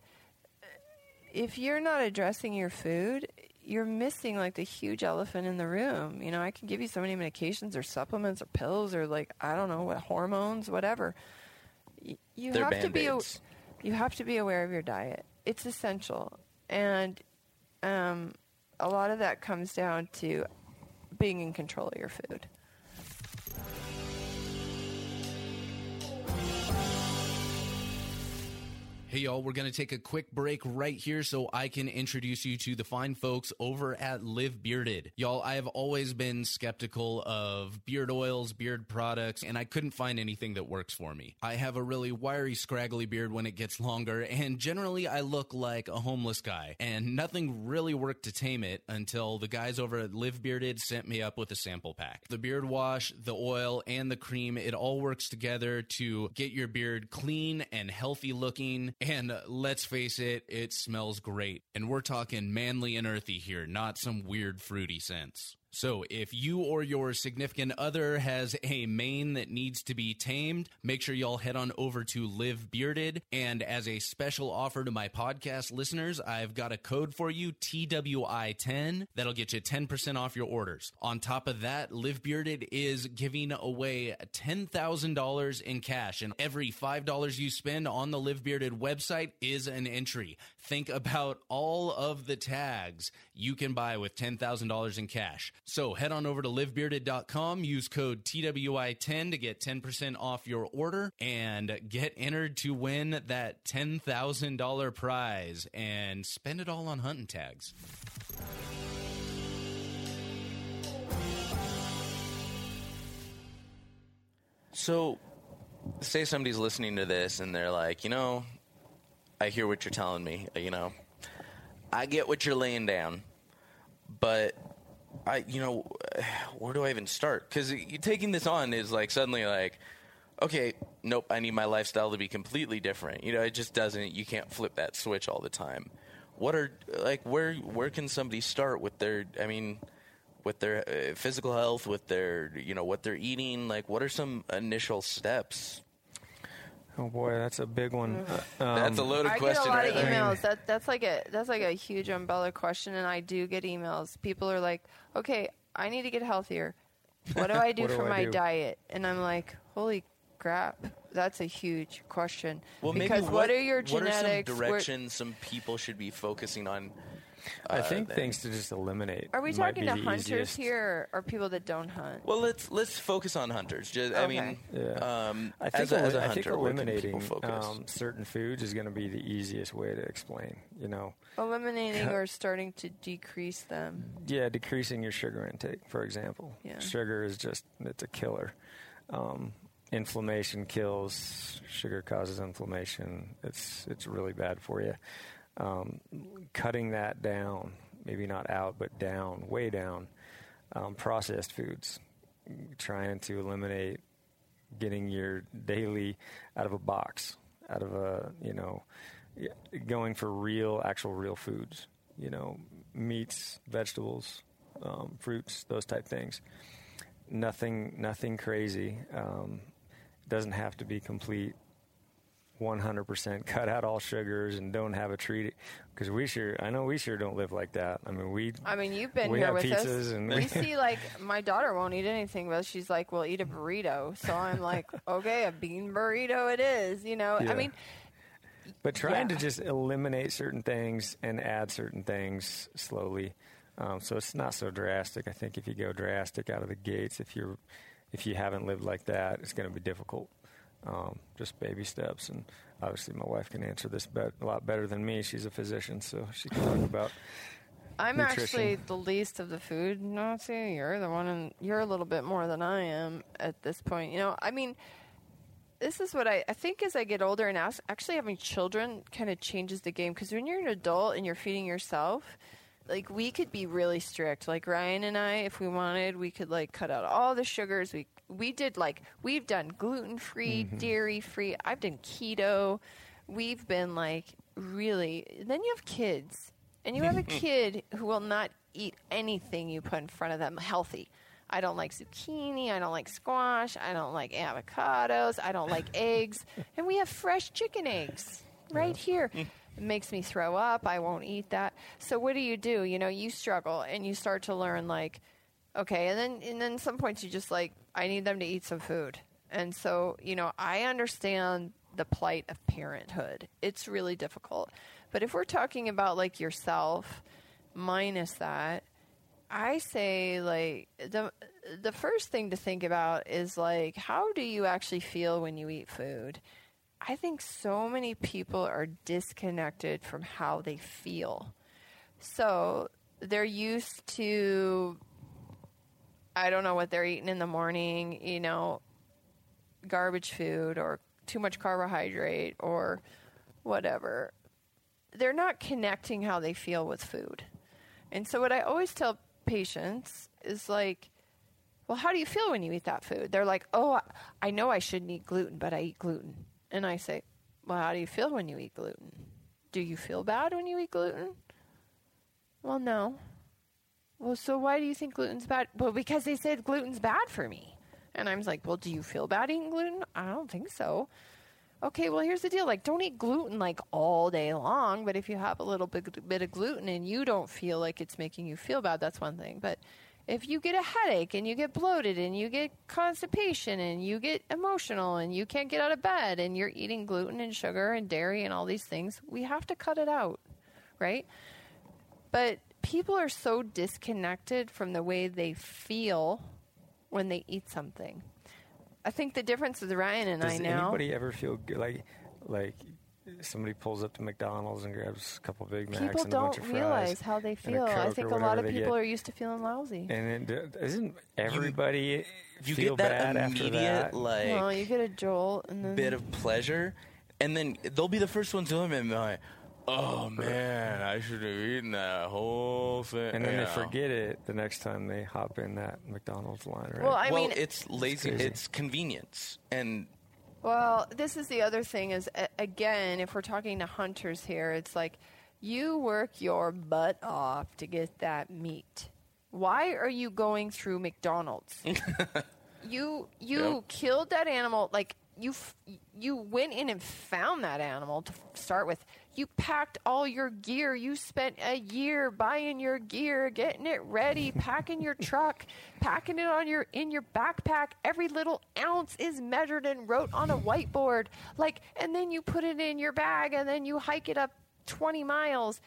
if you're not addressing your food, you're missing like the huge elephant in the room. You know, I can give you so many medications or supplements or pills or like, I don't know, what hormones, whatever. Y- You They're have to be a, Band-Aids. you have to be aware of your diet. It's essential. And um, a lot of that comes down to being in control of your food. Hey, y'all, we're going to take a quick break right here so I can introduce you to the fine folks over at Live Bearded. Y'all, I have always been skeptical of beard oils, beard products, and I couldn't find anything that works for me. I have a really wiry, scraggly beard when it gets longer, and generally I look like a homeless guy, and nothing really worked to tame it until the guys over at Live Bearded sent me up with a sample pack. The beard wash, the oil, and the cream, it all works together to get your beard clean and healthy looking. And uh, let's face it, it smells great. And we're talking manly and earthy here, not some weird fruity scents. So if you or your significant other has a mane that needs to be tamed, make sure y'all head on over to Live Bearded. And as a special offer to my podcast listeners, I've got a code for you, T W I ten. That'll get you ten percent off your orders. On top of that, Live Bearded is giving away ten thousand dollars in cash. And every five dollars you spend on the Live Bearded website is an entry. Think about all of the tags you can buy with ten thousand dollars in cash. So head on over to live bearded dot com, use code T W I ten to get ten percent off your order, and get entered to win that ten thousand dollars prize and spend it all on hunting tags. So, say somebody's listening to this and they're like, you know, I hear what you're telling me. You know, I get what you're laying down, but I, you know, where do I even start? Because taking this on is like suddenly like, okay, nope, I need my lifestyle to be completely different. You know, it just doesn't. You can't flip that switch all the time. What are like where where can somebody start with their? I mean, with their uh, physical health, with their, you know, what they're eating. Like, what are some initial steps? Oh boy, that's a big one. Um, That's a loaded I question. get a lot right of there. emails. That that's like a that's like a huge umbrella question, and I do get emails. People are like, "Okay, I need to get healthier. What do I do What do for I my do?" diet?" And I'm like, "Holy crap, that's a huge question." Well, because maybe what, are your What are genetics? some Where- directions some people should be focusing on? I uh, think than- things to just eliminate. Are we might talking be to the hunters easiest. here or people that don't hunt? Well, let's let's focus on hunters. Just, I Okay. mean, Yeah. um, I think, as, a, as a I think hunter, where can eliminating people focus? um, certain foods is going to be the easiest way to explain. You know, Eliminating or starting to decrease them. yeah, decreasing your sugar intake, for example. Yeah. Sugar is just it's a killer. Um, inflammation kills. Sugar causes inflammation. It's it's really bad for you. Um, cutting that down, maybe not out, but down, way down. Um, processed foods, trying to eliminate getting your daily out of a box, out of a, you know, going for real, actual real foods, you know, meats, vegetables, um, fruits, those type things. Nothing, nothing crazy. Um, doesn't have to be complete. one hundred percent cut out all sugars and don't have a treat, because we sure I know we sure don't live like that. I mean, we I mean, you've been we here have with pizzas us. and We see, like, my daughter won't eat anything, but she's like, "Well, eat a burrito." So I'm like, "Okay, a bean burrito it is." You know, Yeah. I mean, But trying Yeah. to just eliminate certain things and add certain things slowly, um, so it's not so drastic. I think if you go drastic out of the gates, if you're if you haven't lived like that, it's going to be difficult. Um, just baby steps, and obviously my wife can answer this bet a lot better than me. She's a physician, so she can talk about. I'm nutrition. actually the least of the food Nazi. You're the one, and you're a little bit more than I am at this point. You know, I mean, this is what I, I think as I get older and as, actually having children kind of changes the game, because when you're an adult and you're feeding yourself, like, we could be really strict. Like, Ryan and I, if we wanted, we could, like, cut out all the sugars. We we did, like, we've done gluten-free, Mm-hmm. dairy-free. I've done keto. We've been, like, really. Then you have kids. And you have a kid who will not eat anything you put in front of them healthy. I don't like zucchini. I don't like squash. I don't like avocados. I don't like eggs. And we have fresh chicken eggs right here. It makes me throw up. I won't eat that. So what do you do? You know, you struggle and you start to learn, like, okay, and then and then some points you just like, I need them to eat some food. And so, you know, I understand the plight of parenthood. It's really difficult. But if we're talking about, like, yourself minus that, I say, like, the the first thing to think about is, like, how do you actually feel when you eat food? I think so many people are disconnected from how they feel. So they're used to, I don't know what they're eating in the morning, you know, garbage food or too much carbohydrate or whatever. They're not connecting how they feel with food. And so what I always tell patients is, like, well, how do you feel when you eat that food? They're like, oh, I know I shouldn't eat gluten, but I eat gluten. And I say, well, how do you feel when you eat gluten? Do you feel bad when you eat gluten? Well, no. Well, so why do you think gluten's bad? Well, because they said gluten's bad for me. And I'm like, well, do you feel bad eating gluten? I don't think so. Okay, well, here's the deal. Like, don't eat gluten, like, all day long. But if you have a little bit, bit of gluten and you don't feel like it's making you feel bad, that's one thing. But if you get a headache and you get bloated and you get constipation and you get emotional and you can't get out of bed and you're eating gluten and sugar and dairy and all these things, we have to cut it out, right? But people are so disconnected from the way they feel when they eat something. I think the difference with Ryan and Does I now. anybody ever feel good, like like somebody pulls up to McDonald's and grabs a couple Big Macs People and a bunch don't of fries realize how they and a feel. I Coke think or a lot whatever of they people get. are used to feeling lousy. And it, isn't everybody You feel get that bad after immediate, that? like, Well, you get a jolt and then bit of pleasure, and then they'll be the first ones to admit, like, oh man, I should have eaten that whole thing. And then you they know. forget it the next time they hop in that McDonald's line, right? Well, I well, mean- it's lazy. crazy. It's convenience, and Well, this is the other thing is, a- again, if we're talking to hunters here, it's like you work your butt off to get that meat. Why are you going through McDonald's? you you Yep. killed that animal. Like, you f- you went in and found that animal to f- start with. You packed all your gear. You spent a year buying your gear, getting it ready, packing your truck, packing it on your in your backpack. Every little ounce is measured and wrote on a whiteboard. Like, and then you put it in your bag, and then you hike it up twenty miles.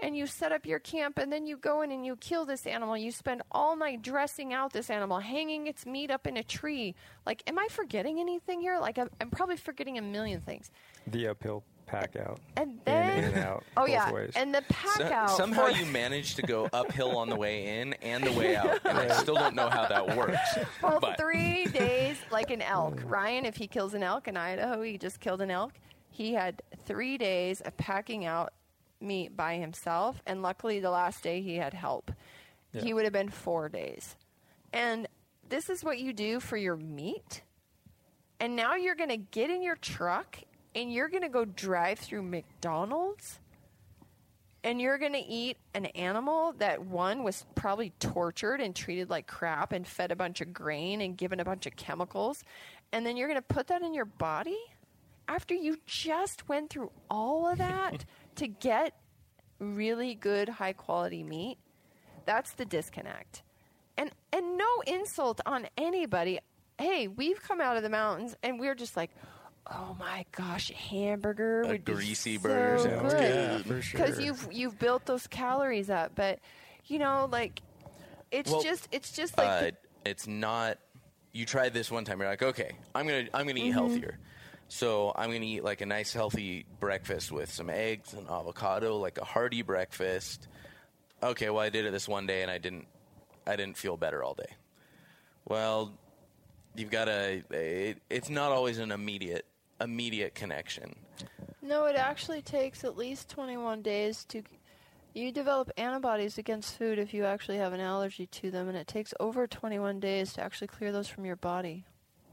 and you set up your camp, and then you go in and you kill this animal. You spend all night dressing out this animal, hanging its meat up in a tree. Like, am I forgetting anything here? Like, I'm, I'm probably forgetting a million things. The uphill pack out. And then, in and out, oh both yeah, ways. and the pack So- out. somehow for- you managed to go uphill on the way in and the way out, and I still don't know how that works. Well, but three days, like an elk. Ryan, if he kills an elk in Idaho, he just killed an elk. He had three days of packing out meat by himself, and luckily the last day he had help. Yeah. He would have been four days. And this is what you do for your meat? And now you're going to get in your truck and you're going to go drive through McDonald's? And you're going to eat an animal that, one, was probably tortured and treated like crap and fed a bunch of grain and given a bunch of chemicals. And then you're going to put that in your body after you just went through all of that to get really good, high-quality meat? That's the disconnect. And and no insult on anybody. Hey, we've come out of the mountains and we're just like, oh my gosh, hamburger A would be greasy so burger sounds good. good, for Because sure. you've you've built those calories up, but you know, like it's Well, just it's just like uh, the- it's not. You tried this one time. You're like, okay, I'm gonna I'm gonna eat Mhm. healthier. So I'm gonna eat like a nice healthy breakfast with some eggs and avocado, like a hearty breakfast. Okay, well I did it this one day and I didn't I didn't feel better all day. Well, you've got to. It, it's not always an immediate immediate connection. No, it actually takes at least twenty-one days to. You develop antibodies against food if you actually have an allergy to them, and it takes over twenty-one days to actually clear those from your body.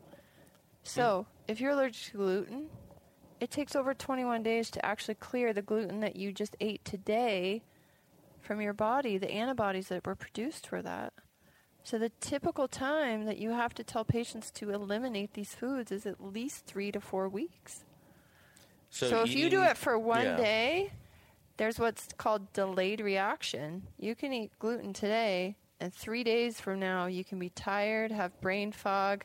So, if you're allergic to gluten, it takes over twenty-one days to actually clear the gluten that you just ate today from your body, the antibodies that were produced for that. So the typical time that you have to tell patients to eliminate these foods is at least three to four weeks. So, So, if you do eating- it for one yeah. day, there's what's called delayed reaction. You can eat gluten today, and three days from now, you can be tired, have brain fog,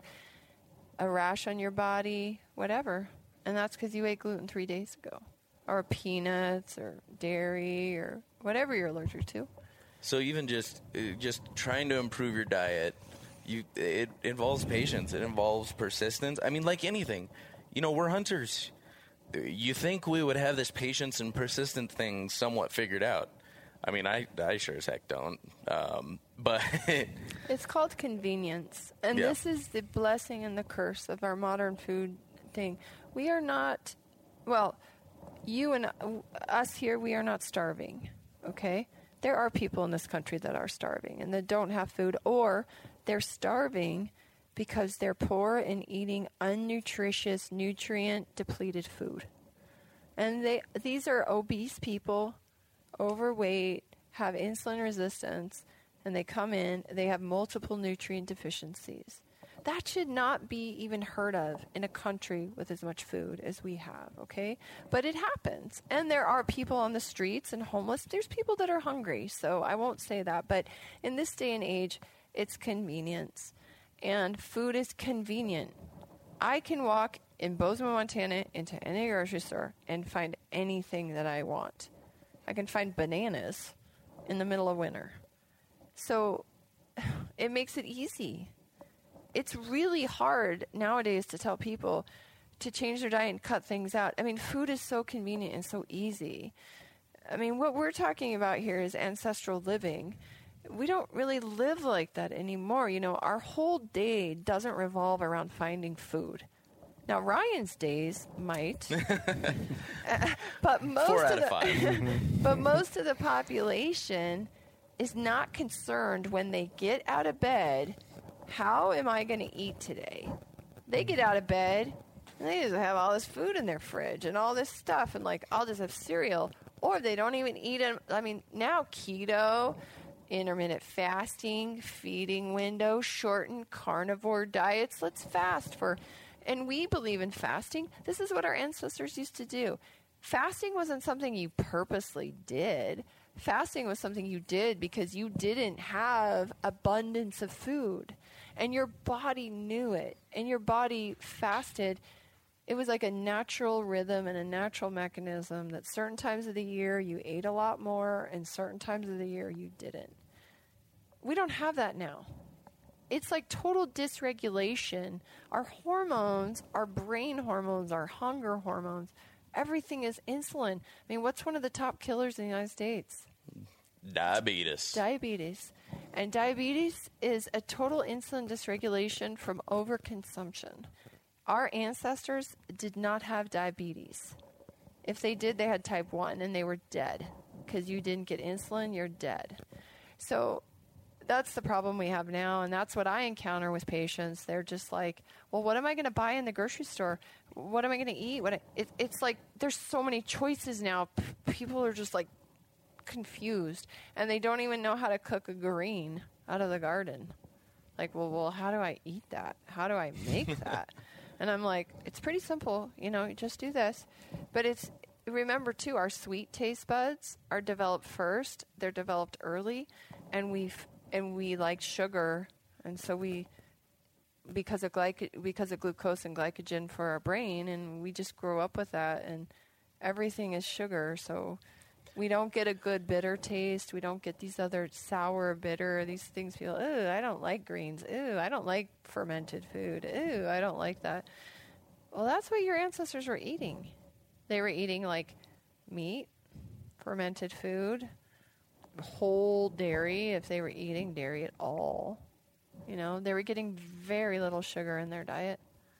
a rash on your body, whatever. And that's because you ate gluten three days ago. Or peanuts, or dairy, or whatever you're allergic to. So even just uh, just trying to improve your diet, you it involves patience. It involves persistence. I mean, like anything, you know, we're hunters. You think we would have this patience and persistent thing somewhat figured out? I mean, I I sure as heck don't. Um, but It's called convenience. And Yeah. this is the blessing and the curse of our modern food thing. We are not, well, you and uh, us here, we are not starving, okay? There are people in this country that are starving and that don't have food, or they're starving because they're poor and eating unnutritious, nutrient-depleted food. And they these are obese people, overweight, have insulin resistance, and they come in, they have multiple nutrient deficiencies. That should not be even heard of in a country with as much food as we have, okay? But it happens. And there are people on the streets and homeless. There's people that are hungry, so I won't say that. But in this day and age, it's convenience. And food is convenient. I can walk in Bozeman, Montana into any grocery store and find anything that I want. I can find bananas in the middle of winter. So it makes it easy. It's really hard nowadays to tell people to change their diet and cut things out. I mean, food is so convenient and so easy. I mean, what we're talking about here is ancestral living. We don't really live like that anymore. You know, our whole day doesn't revolve around finding food. Now, Ryan's days might, but most Four of out of the five. but most of the population is not concerned when they get out of bed. How am I going to eat today? They get out of bed and they just have all this food in their fridge and all this stuff, and like, I'll just have cereal, or they don't even eat it. I mean, now keto, intermittent fasting, feeding window, shortened carnivore diets. Let's fast for, and we believe in fasting. This is what our ancestors used to do. Fasting wasn't something you purposely did. Fasting was something you did because you didn't have abundance of food, and your body knew it, and your body fasted it was like a natural rhythm and a natural mechanism that certain times of the year you ate a lot more and certain times of the year you didn't. We don't have that now. It's like total dysregulation. Our hormones, our brain hormones, our hunger hormones, everything is insulin. I mean, what's one of the top killers in the United States? Diabetes. Diabetes. And diabetes is a total insulin dysregulation from overconsumption. Our ancestors did not have diabetes. If they did, they had type one and they were dead. Because you didn't get insulin, you're dead. So that's the problem we have now, and that's what I encounter with patients. They're just like, well, what am I going to buy in the grocery store? What am I going to eat? What I, it, it's like there's so many choices now. P- people are just like confused, and they don't even know how to cook a green out of the garden. Like, well, well, how do I eat that? How do I make that? And I'm like, it's pretty simple. You know, just do this. But it's, remember, too, our sweet taste buds are developed first. They're developed early, and we've And we like sugar, and so we, because of glyc- because of glucose and glycogen for our brain, and we just grow up with that, and everything is sugar, so we don't get a good bitter taste. We don't get these other sour, bitter, these things feel, ooh, I don't like greens. Ooh, I don't like fermented food. Ooh, I don't like that. Well, that's what your ancestors were eating. They were eating, like, meat, fermented food, whole dairy, if they were eating dairy at all. You know, they were getting very little sugar in their diet.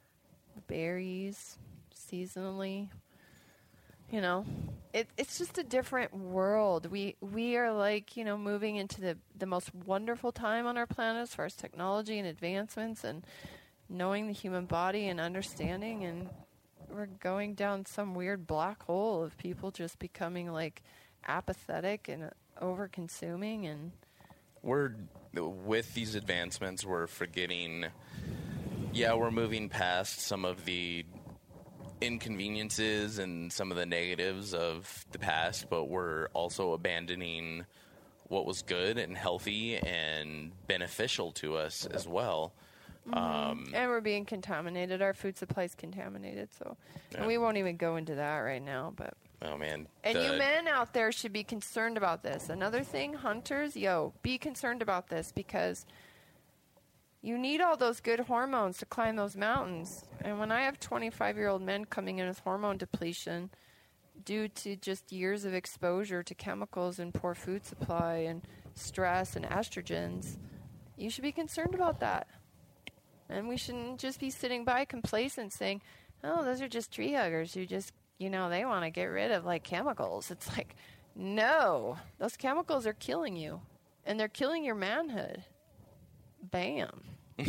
Berries, seasonally. You know, it, it's just a different world. We we are like, you know, moving into the, the most wonderful time on our planet as far as technology and advancements and knowing the human body and understanding, and we're going down some weird black hole of people just becoming like apathetic and over consuming. And we're with these advancements, we're forgetting, yeah, we're moving past some of the inconveniences and some of the negatives of the past, but we're also abandoning what was good and healthy and beneficial to us as well. Mm-hmm. Um, and we're being contaminated. Our food supply is contaminated, so Yeah. and we won't even go into that right now. But oh man, and the- you men out there should be concerned about this. Another thing, hunters, yo, be concerned about this, because you need all those good hormones to climb those mountains. And when I have twenty-five-year-old men coming in with hormone depletion due to just years of exposure to chemicals and poor food supply and stress and estrogens, you should be concerned about that. And we shouldn't just be sitting by complacent saying, oh, those are just tree huggers who just, you know, they want to get rid of, like, chemicals. It's like, no, those chemicals are killing you. And they're killing your manhood. Bam. I'm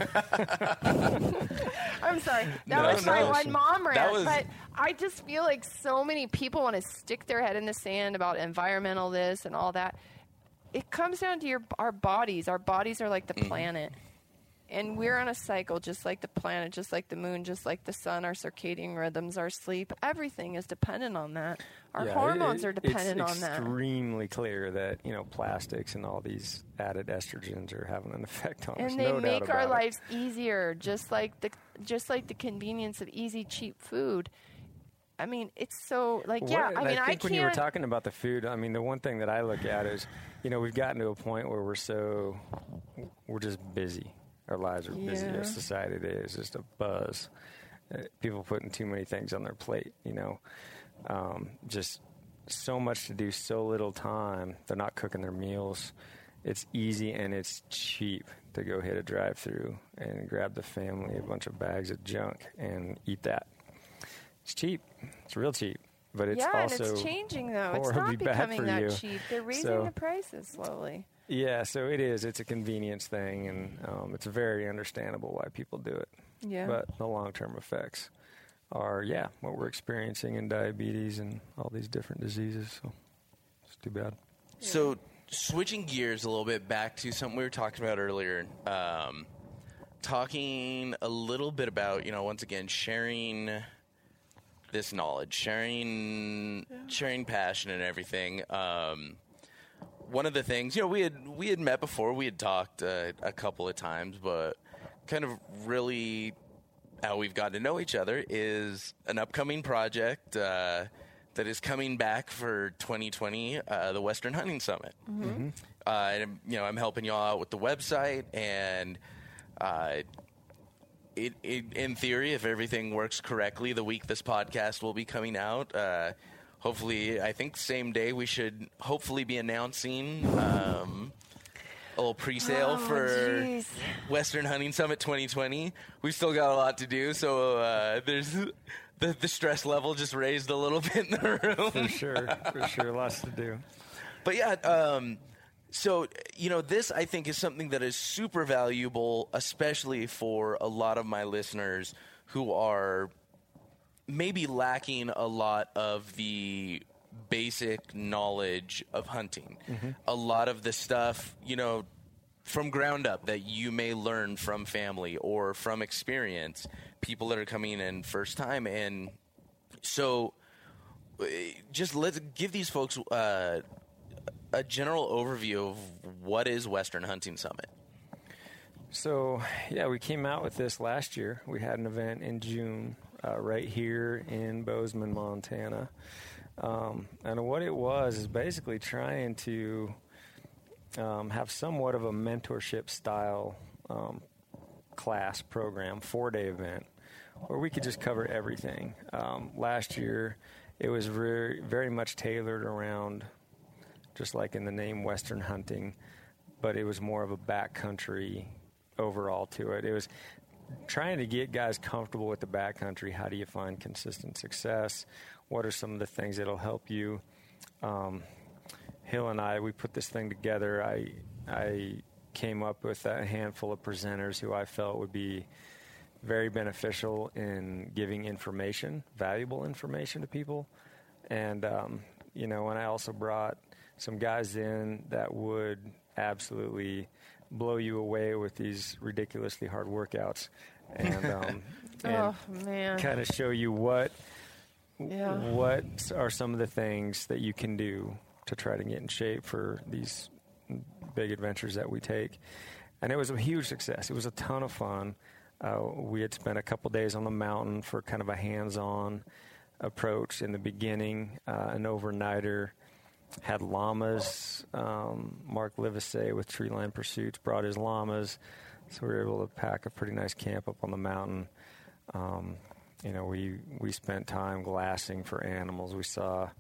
sorry. That No, was my no. one mom That rant. was- But I just feel like so many people want to stick their head in the sand about environmental this and all that. It comes down to your our bodies. Our bodies are like the planet. And we're on a cycle just like the planet, just like the moon, just like the sun, our circadian rhythms, our sleep. Everything is dependent on that. Our Yeah, hormones it- are dependent it's on that. extremely clear that, you know, plastics and all these added estrogens are having an effect on us. And they no make doubt our about it. lives easier, just like the just like the convenience of easy, cheap food. I mean, it's so like yeah. What- I mean, I, think can't. when you were talking about the food, I mean, the one thing that I look at is, you know, we've gotten to a point where we're so we're just busy. Our lives are busy. Yeah. Our society today is just a buzz. Uh, people putting too many things on their plate. You know, um, just so much to do, so little time. They're not cooking their meals. It's easy and it's cheap to go hit a drive-through and grab the family a bunch of bags of junk and eat that. It's cheap. It's real cheap. But it's yeah, also and it's changing though. It's horribly not bad becoming for that you. cheap. They're raising So- the prices slowly. Yeah, so it is. It's a convenience thing, and um, it's very understandable why people do it. Yeah. But the long-term effects are, yeah, what we're experiencing in diabetes and all these different diseases. So it's too bad. So switching gears a little bit back to something we were talking about earlier, um, talking a little bit about, you know, once again, sharing this knowledge, sharing, sharing passion and everything. Um, one of the things, you know, we had we had met before, we had talked uh, a couple of times, but kind of really how we've gotten to know each other is an upcoming project uh, that is coming back for twenty twenty, uh, the Western Hunting Summit. Mm-hmm. Uh, and, you know, I'm helping y'all out with the website, and uh, it, it, in theory, if everything works correctly, the week this podcast will be coming out. Uh, hopefully, I think same day we should hopefully be announcing um, a little pre-sale Oh, for geez. Western Hunting Summit twenty twenty. We've still got a lot to do, so uh, there's the, the stress level just raised a little bit in the room. For sure, for sure, lots to do. But yeah, um, so, you know, this I think is something that is super valuable, especially for a lot of my listeners who are maybe lacking a lot of the basic knowledge of hunting. Mm-hmm. A lot of the stuff, you know, from ground up that you may learn from family or from experience, people that are coming in first time. And so uh, just let's give these folks uh, a general overview of what is Western Hunting Summit. So, yeah, we came out with this last year. We had an event in June uh, right here in Bozeman, Montana. Um, and what it was is basically trying to um, have somewhat of a mentorship style um, class program, four-day event, where we could just cover everything. Um, last year, it was very, very much tailored around, just like in the name, Western hunting, but it was more of a backcountry overall to it. It was trying to get guys comfortable with the backcountry. How do you find consistent success? What are some of the things that'll help you? Um, Hill and I, we put this thing together. I I came up with a handful of presenters who I felt would be very beneficial in giving information, valuable information to people. And, um, you know, and I also brought some guys in that would absolutely blow you away with these ridiculously hard workouts and, um, and oh, man. kind of show you what Yeah. what are some of the things that you can do to try to get in shape for these big adventures that we take. And it was a huge success. It was a ton of fun. Uh, we had spent a couple days on the mountain for kind of a hands-on approach in the beginning, uh, an overnighter. Had llamas. Um, Mark Livesey with Treeline Pursuits brought his llamas, so we were able to pack a pretty nice camp up on the mountain. Um, you know, we we spent time glassing for animals. We saw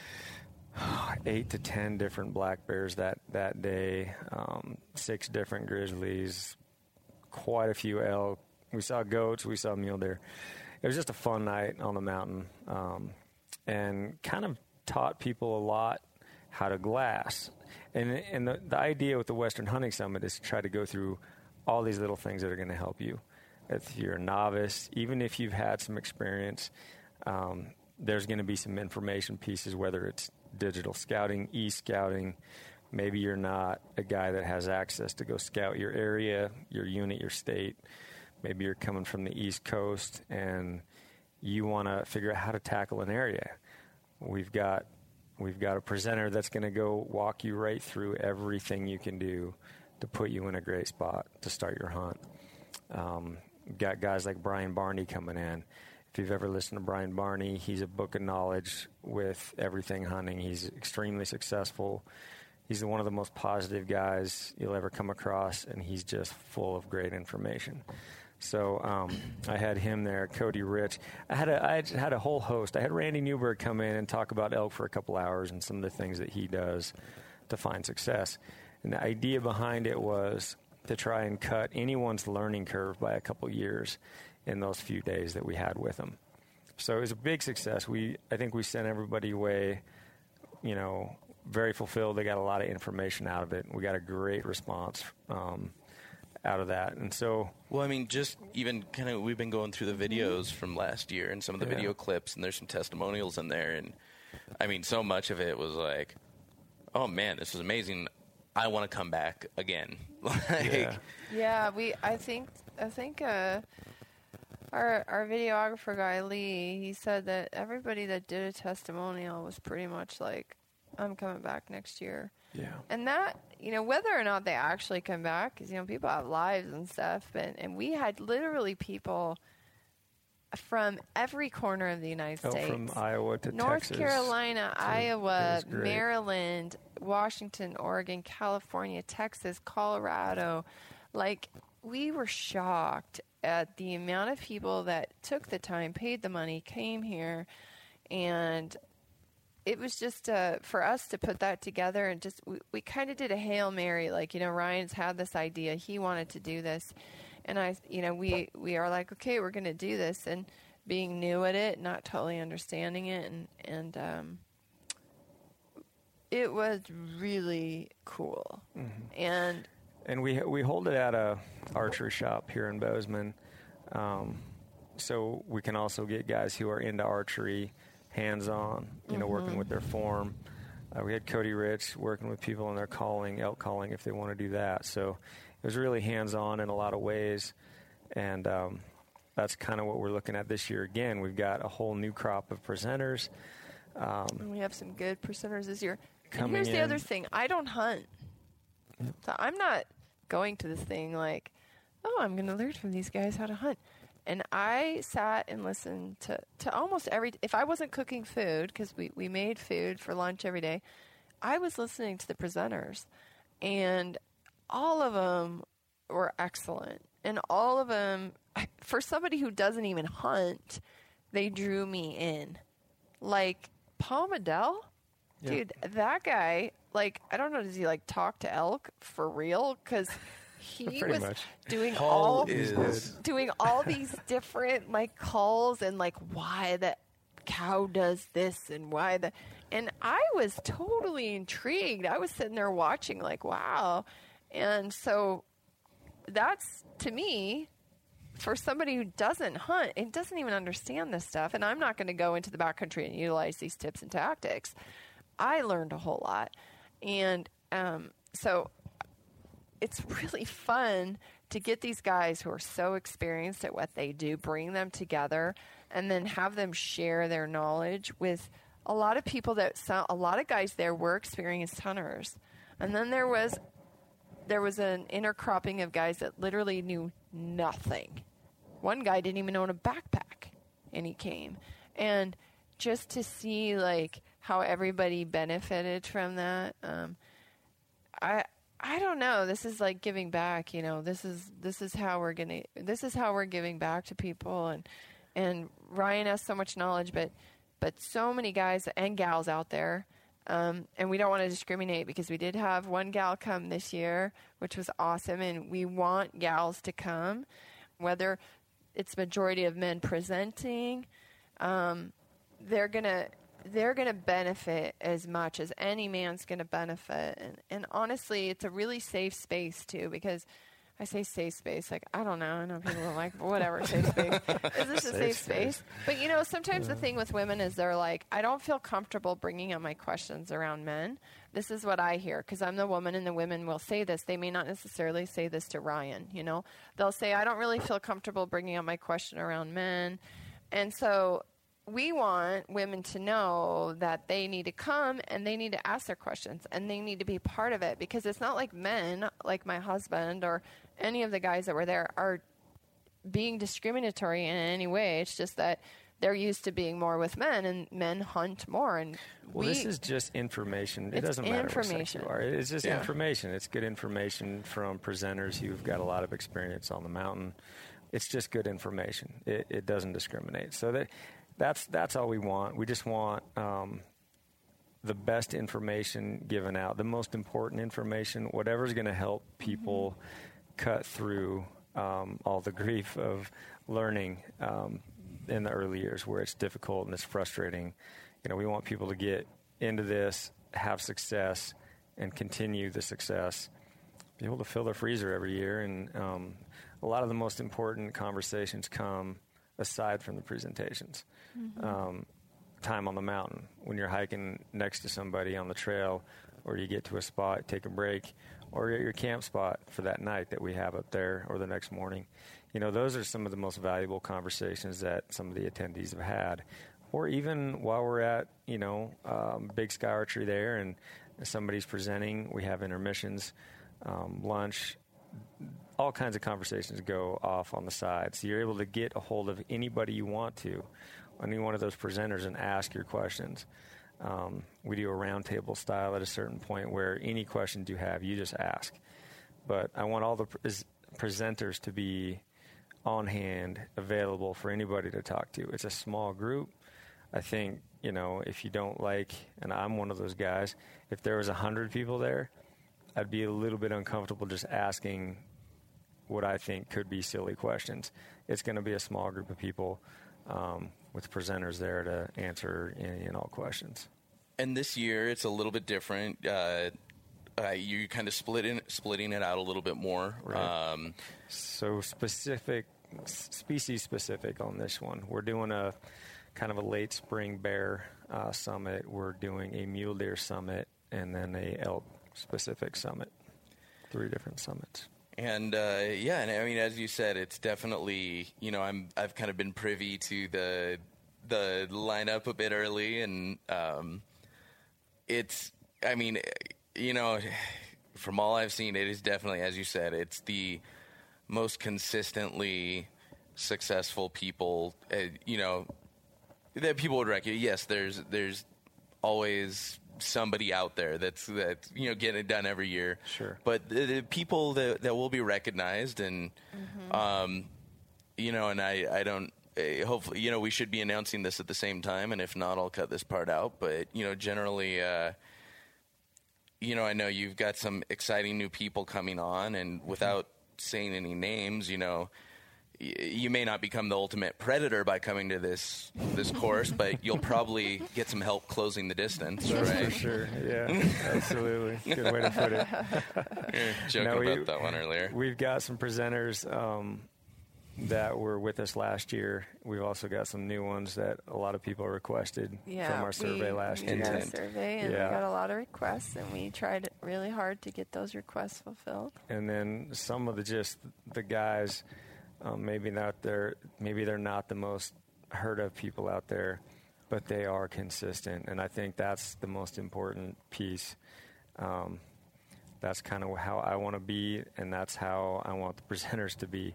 oh, eight to ten different black bears that that day, um, six different grizzlies, quite a few elk. We saw goats. We saw mule deer. It was just a fun night on the mountain, um, and kind of taught people a lot how to glass. And and the, the idea with the Western Hunting Summit is to try to go through all these little things that are going to help you. If you're a novice, even if you've had some experience, um, there's going to be some information pieces, whether it's digital scouting, e-scouting. Maybe you're not a guy that has access to go scout your area, your unit, your state. Maybe you're coming from the East Coast and you want to figure out how to tackle an area. We've got We've got a presenter that's going to go walk you right through everything you can do to put you in a great spot to start your hunt. Um, we've got guys like Brian Barney coming in. If you've ever listened to Brian Barney, he's a book of knowledge with everything hunting. He's extremely successful. He's one of the most positive guys you'll ever come across, and he's just full of great information. So um, I had him there, Cody Rich. I had a I had a whole host. I had Randy Newberg come in and talk about elk for a couple hours and some of the things that he does to find success. And the idea behind it was to try and cut anyone's learning curve by a couple years in those few days that we had with them. So it was a big success. We I think we sent everybody away, you know, very fulfilled. They got a lot of information out of it. We got a great response um, out of that. And so, well, I mean, just even kind of, we've been going through the videos from last year and some of the Yeah. video clips, and there's some testimonials in there. And I mean, so much of it was like, oh man, this is amazing. I want to come back again. like, Yeah. Yeah, we. I think. I think. Uh, our our videographer guy Lee, he said that everybody that did a testimonial was pretty much like, "I'm coming back next year." Yeah. And that, you know, whether or not they actually come back, because you know people have lives and stuff, and and we had literally people from every corner of the United oh, States. From Iowa to North Texas. Carolina, to, Iowa, Maryland, Washington, Oregon, California, Texas, Colorado. Like, we were shocked at the amount of people that took the time, paid the money, came here, and it was just uh, for us to put that together and just we, we kind of did a Hail Mary. Like, you know, Ryan's had this idea. He wanted to do this. And I, you know, we, we are like, okay, we're going to do this. And being new at it, not totally understanding it. And, and um, it was really cool. Mm-hmm. And and we we hold it at a archery shop here in Bozeman. Um, so we can also get guys who are into archery, hands-on, you know, mm-hmm. working with their form. Uh, we had Cody Rich working with people in their calling, elk calling, if they want to do that. So it was really hands-on in a lot of ways, and um, that's kind of what we're looking at this year. Again, we've got a whole new crop of presenters. Um, and we have some good presenters this year. And here's the in. other thing. I don't hunt. Yep. So I'm not going to this thing like, oh, I'm going to learn from these guys how to hunt. And I sat and listened to, to almost every – if I wasn't cooking food, because we, we made food for lunch every day, I was listening to the presenters. And all of them were excellent. And all of them – for somebody who doesn't even hunt, they drew me in. Like Paul Medell, yeah. Dude, that guy, like, I don't know, does he, like, talk to elk for real? Because – he Pretty was much. doing Paul all is. doing all these different like calls and like why the cow does this and why the and I was totally intrigued. I was sitting there watching like wow. And so that's to me for somebody who doesn't hunt and doesn't even understand this stuff, and I'm not going to go into the backcountry and utilize these tips and tactics. I learned a whole lot. And um, so it's really fun to get these guys who are so experienced at what they do, bring them together, and then have them share their knowledge with a lot of people that sound, a lot of guys there were experienced hunters. And then there was there was an intercropping of guys that literally knew nothing. One guy didn't even own a backpack, and he came. And just to see like how everybody benefited from that, um, I I don't know. This is like giving back, you know. This is this is how we're gonna. This is how we're giving back to people, and and Ryan has so much knowledge, but but so many guys and gals out there, um, and we don't want to discriminate because we did have one gal come this year, which was awesome, and we want gals to come, whether it's majority of men presenting, um, they're gonna. They're going to benefit as much as any man's going to benefit. And, and honestly, it's a really safe space, too, because I say safe space. Like, I don't know. I know people are like, whatever, safe space. Is this a safe, safe space? space? But, you know, sometimes yeah. the thing with women is they're like, I don't feel comfortable bringing up my questions around men. This is what I hear, because I'm the woman, and the women will say this. They may not necessarily say this to Ryan, you know. They'll say, I don't really feel comfortable bringing up my question around men. And so we want women to know that they need to come and they need to ask their questions and they need to be part of it, because it's not like men, like my husband or any of the guys that were there, are being discriminatory in any way. It's just that they're used to being more with men, and men hunt more. And well, we, this is just information. It it's doesn't matter information. what sex you are. It's just yeah. information. It's good information from presenters who've got a lot of experience on the mountain. It's just good information. It, it doesn't discriminate. So that. That's that's all we want. We just want um, the best information given out, the most important information, whatever's going to help people mm-hmm. cut through um, all the grief of learning um, in the early years where it's difficult and it's frustrating. You know, we want people to get into this, have success, and continue the success, be able to fill their freezer every year. And um, a lot of the most important conversations come aside from the presentations. Mm-hmm. Um, time on the mountain, when you're hiking next to somebody on the trail, or you get to a spot, take a break, or you're at your camp spot for that night that we have up there, or the next morning. You know, those are some of the most valuable conversations that some of the attendees have had. Or even while we're at, you know, um, Big Sky Archery there and somebody's presenting, we have intermissions, um, lunch. all kinds of conversations go off on the side. So you're able to get a hold of anybody you want to, any one of those presenters, and ask your questions. Um, we do a roundtable style at a certain point where any questions you have, you just ask. But I want all the pre- presenters to be on hand, available for anybody to talk to. It's a small group. I think, you know, if you don't like, and I'm one of those guys, if there was a hundred people there, I'd be a little bit uncomfortable just asking what I think could be silly questions. It's going to be a small group of people um, with presenters there to answer any and all questions. And this year, it's a little bit different. Uh, uh, you kind of split in, splitting it out a little bit more. Right. Um, so specific, species specific on this one. We're doing a kind of a late spring bear uh, summit. We're doing a mule deer summit and then a elk specific summit. Three different summits. And uh, yeah, and I mean, as you said, it's definitely, you know, I'm I've kind of been privy to the the lineup a bit early, and um, it's, I mean, you know, from all I've seen, it is definitely, as you said, it's the most consistently successful people, uh, you know, that people would recognize. Yes, there's there's always somebody out there that's that's you know getting it done every year. Sure. But the, the people that that will be recognized, and Mm-hmm. um, you know, and I I don't. Uh, hopefully, you know, we should be announcing this at the same time, and if not, I'll cut this part out. But you know, generally, uh, you know, I know you've got some exciting new people coming on, and without saying any names, you know, you may not become the ultimate predator by coming to this this course, but you'll probably get some help closing the distance, right? For sure, yeah, absolutely. Good way to put it. We were joking No, we- about that one earlier. We've got some presenters um, that were with us last year. We've also got some new ones that a lot of people requested Yeah, from our survey we, last we year. did a survey, and Yeah. we got a lot of requests, and we tried really hard to get those requests fulfilled. And then some of the just the guys, um, maybe not they're maybe they're not the most heard of people out there, but they are consistent, and I think that's the most important piece. Um, that's kind of how I want to be, and that's how I want the presenters to be.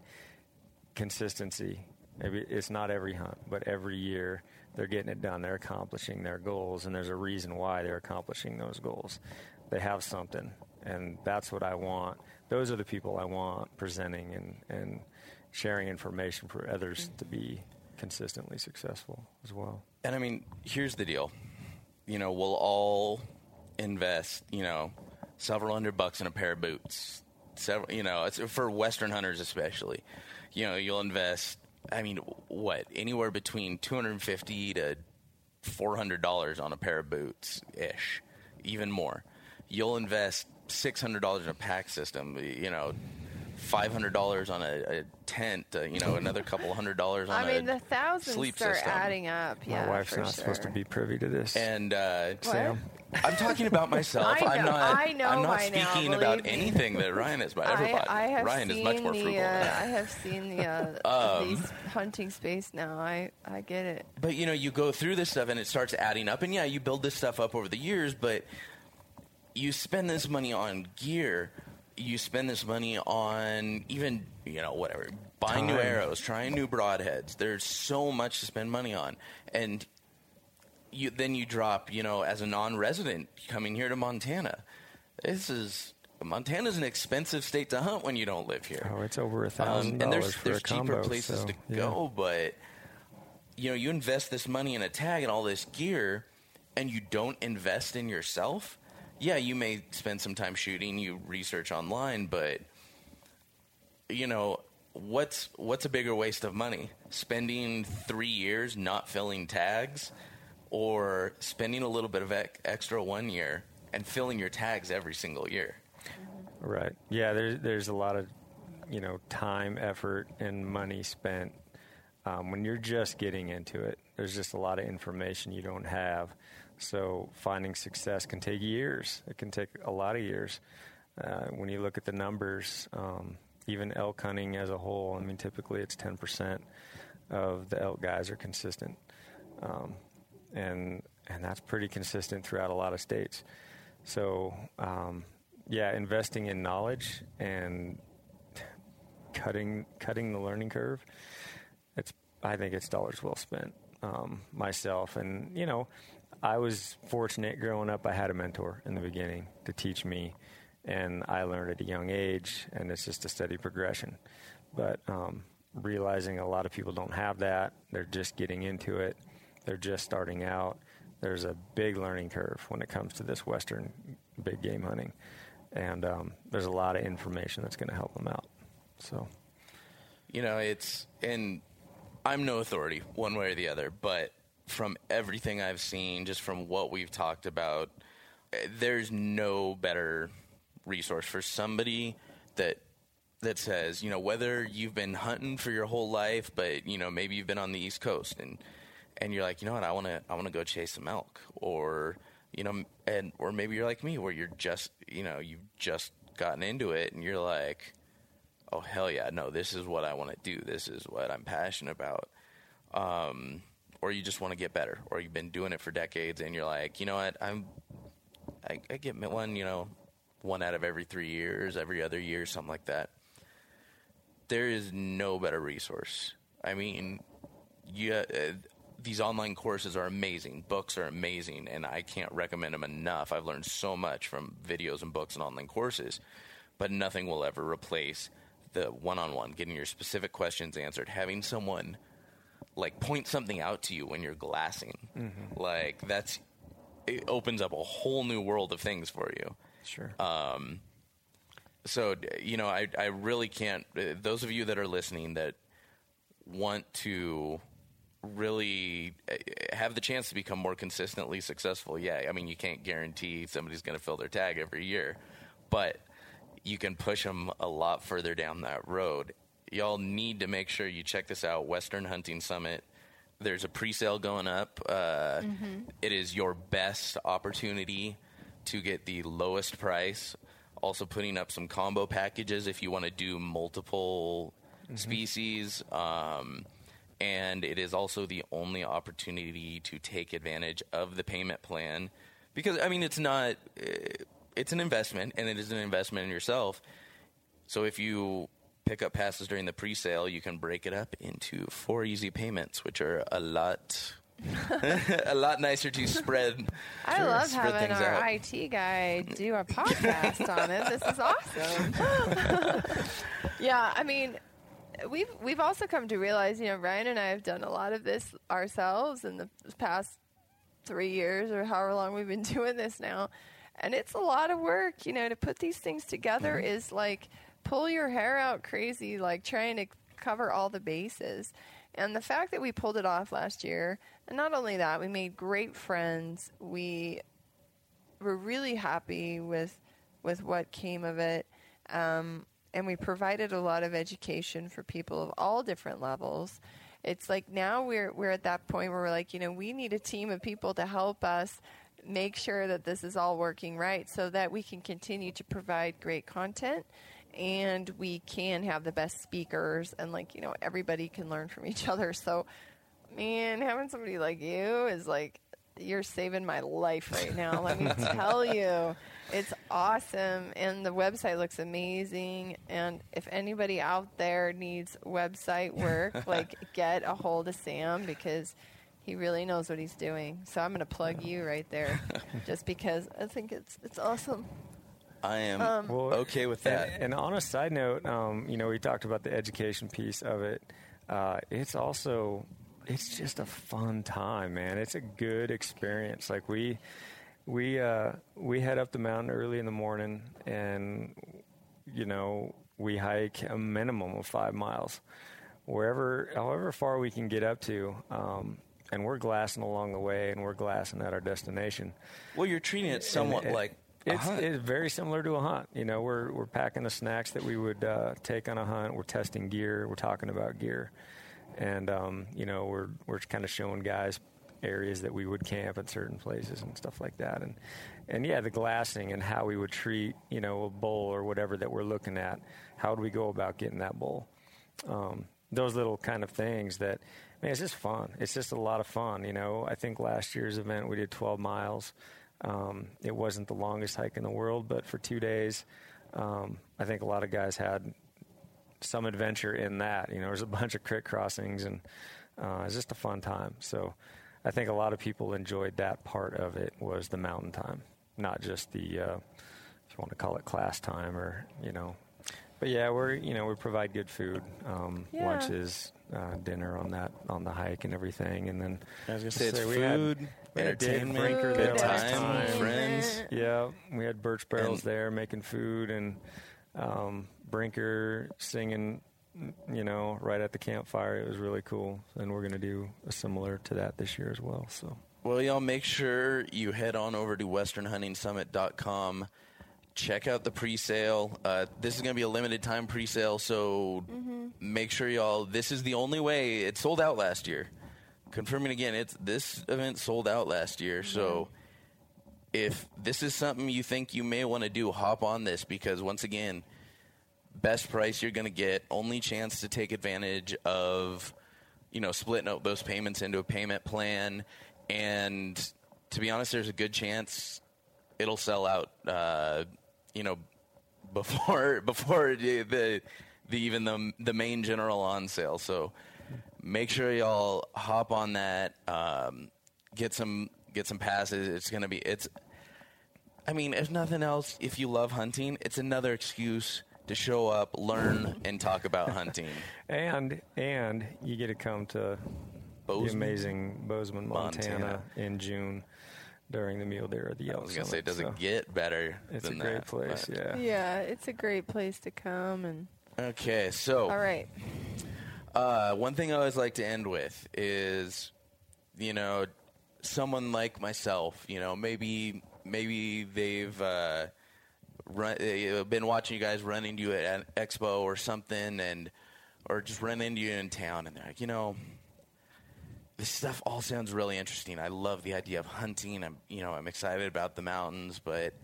Consistency. Maybe it's not every hunt, but every year they're getting it done. They're accomplishing their goals, and there's a reason why they're accomplishing those goals. They have something, and that's what I want. Those are the people I want presenting and, and sharing information for others to be consistently successful as well. And I mean, here's the deal. You know, we'll all invest, you know, several hundred bucks in a pair of boots. Several, you know, it's for Western hunters especially. You know, you'll invest, I mean, what, anywhere between two hundred fifty dollars to four hundred dollars on a pair of boots-ish, even more. You'll invest six hundred dollars in a pack system, you know, five hundred dollars on a, a tent, uh, you know, another couple hundred dollars on I mean, a the thousands sleep start system. adding up. Yeah, My wife's for not sure. supposed to be privy to this. And uh, Sam, I'm talking about myself. I I'm know- not. I know I'm not by now, speaking about believe me. anything that Ryan is about. Everybody. I, I have Ryan seen is much more the, frugal uh, than that. I have seen the uh, Um, these hunting space now. I, I get it. But, you know, you go through this stuff and it starts adding up. And, yeah, you build this stuff up over the years, but you spend this money on gear. You spend this money on even, you know, whatever, buying new Time. arrows, trying new broadheads. There's so much to spend money on. And you then you drop, you know, as a non-resident coming here to Montana. This is... Montana's an expensive state to hunt when you don't live here. Oh, it's over a Um, thousand and there's dollars for there's a cheaper combo, places so, to yeah. go, but you know, you invest this money in a tag and all this gear, and you don't invest in yourself. Yeah, you may spend some time shooting, you research online, but you know, what's what's a bigger waste of money? Spending three years not filling tags, or spending a little bit of ec- extra one year and filling your tags every single year? Right. Yeah, there's there's a lot of, you know, time, effort, and money spent um, when you're just getting into it. There's just a lot of information you don't have. So finding success can take years. It can take a lot of years. Uh, when you look at the numbers, um, even elk hunting as a whole, I mean, typically it's ten percent of the elk guys are consistent. Um, and and that's pretty consistent throughout a lot of states. So, um, yeah, investing in knowledge and cutting cutting the learning curve, it's I think it's dollars well spent. Um, myself, and you know, I was fortunate growing up. I had a mentor in the beginning to teach me, and I learned at a young age, and it's just a steady progression. But um, realizing a lot of people don't have that, they're just getting into it, they're just starting out. There's a big learning curve when it comes to this Western big game hunting, and um, there's a lot of information that's going to help them out. So, you know, it's and I'm no authority one way or the other, but from everything I've seen, just from what we've talked about, there's no better resource for somebody that that says, you know, whether you've been hunting for your whole life, but you know, maybe you've been on the East Coast and. And you're like, you know what, I want to I want to go chase some elk, or you know, and or maybe you're like me, where you're just, you know, you've just gotten into it, and you're like, oh hell yeah, no, this is what I want to do, this is what I'm passionate about, um, or you just want to get better, or you've been doing it for decades, and you're like, you know what, I'm, I, I get one, you know, one out of every three years, every other year, something like that. There is no better resource. I mean, yeah. Uh, These online courses are amazing. Books are amazing, and I can't recommend them enough. I've learned so much from videos and books and online courses, but nothing will ever replace the one-on-one, getting your specific questions answered, having someone like point something out to you when you're glassing. Mm-hmm. Like that's it opens up a whole new world of things for you. Sure. Um, so you know, I I really can't. Uh, those of you that are listening that want to really have the chance to become more consistently successful. Yeah, I mean, you can't guarantee somebody's going to fill their tag every year, but you can push them a lot further down that road. Y'all need to make sure you check this out, Western Hunting Summit. There's a pre-sale going up. Uh, mm-hmm. It is your best opportunity to get the lowest price. Also putting up some combo packages if you want to do multiple mm-hmm. species. Um And it is also the only opportunity to take advantage of the payment plan because, I mean, it's not – it's an investment, and it is an investment in yourself. So if you pick up passes during the pre-sale, you can break it up into four easy payments, which are a lot a lot nicer to spread I to love spread having things our out. I T guy do a podcast on it. This is awesome. Yeah, I mean – We've we've also come to realize, you know, Ryan and I have done a lot of this ourselves in the past three years or however long we've been doing this now. And it's a lot of work, you know, to put these things together mm-hmm. is like pull your hair out crazy, like trying to cover all the bases. And the fact that we pulled it off last year, and not only that, we made great friends. We were really happy with with what came of it. Um And we provided a lot of education for people of all different levels. It's like now we're we're at that point where we're like, you know, we need a team of people to help us make sure that this is all working right so that we can continue to provide great content and we can have the best speakers and, like, you know, everybody can learn from each other. So, man, having somebody like you is like, you're saving my life right now. Let me tell you, it's awesome. And the website looks amazing. And if anybody out there needs website work, like get a hold of Sam because he really knows what he's doing. So I'm going to plug you right there just because I think it's it's awesome. I am um, well, okay with that. And, and on a side note, um, you know, we talked about the education piece of it. Uh, it's also... It's just a fun time, man. It's a good experience. Like we, we, uh, we head up the mountain early in the morning, and you know we hike a minimum of five miles, wherever, however far we can get up to, um, and we're glassing along the way, and we're glassing at our destination. Well, you're treating it somewhat it, like a it's, hunt. It's very similar to a hunt. You know, we're we're packing the snacks that we would uh, take on a hunt. We're testing gear. We're talking about gear. And, um, you know, we're we're kind of showing guys areas that we would camp at certain places and stuff like that. And, and yeah, the glassing and how we would treat, you know, a bull or whatever that we're looking at. How would we go about getting that bull? Um, those little kind of things that, man, it's just fun. It's just a lot of fun, you know. I think last year's event we did twelve miles. Um, it wasn't the longest hike in the world, but for two days, um, I think a lot of guys had some adventure in that. You know, there's a bunch of creek crossings, and uh, it's just a fun time. So I think a lot of people enjoyed that part of it, was the mountain time, not just the, uh, if you want to call it class time, or, you know. But yeah, we're, you know, we provide good food, um, Yeah. lunches, uh, dinner on that, on the hike and everything. And then I was gonna say, it's we food, had, we had Dave entertainment, Brinker good there last time, time. friends. Yeah, we had Birch Barrels And- there making food, and um, Brinker singing, you know, right at the campfire. It was really cool, and we're going to do a similar to that this year as well. So, Well, y'all make sure you head on over to western hunting summit dot com. Check out the pre-sale. Uh, this is going to be a limited time pre-sale, so Mm-hmm. make sure y'all. This is the only way. It sold out last year. Confirming again, it's this event sold out last year. So if this is something you think you may want to do, hop on this, because once again, best price you're going to get. Only chance to take advantage of, you know, splitting up those payments into a payment plan. And to be honest, there's a good chance it'll sell out. Uh, you know, before before the, the the even the the main general on sale. So make sure y'all hop on that. Um, get some get some passes. It's gonna be it's. I mean, if nothing else, if you love hunting, it's another excuse to show up, learn, and talk about hunting. and and you get to come to Bozeman? the amazing Bozeman, Montana, Montana. in June during the Mule Deer or the I Elk was gonna say, Summit, does it so get better? It's than a great that, place. but- Yeah. Yeah, it's a great place to come. And Okay, so all right. Uh, one thing I always like to end with is, you know, someone like myself. You know, maybe maybe they've uh, run, uh, been watching you guys run into you at an expo or something, and or just run into you in town, and they're like, you know, this stuff all sounds really interesting. I love the idea of hunting. I'm, you know, I'm excited about the mountains, but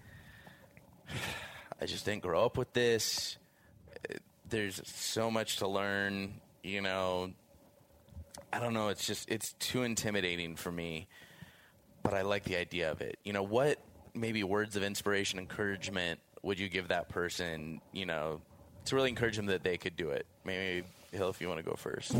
I just didn't grow up with this. There's so much to learn, you know. I don't know. It's just, it's too intimidating for me, but I like the idea of it. You know, what maybe words of inspiration, encouragement would you give that person, you know, to really encourage them that they could do it? Maybe, Hill, if you want to go first.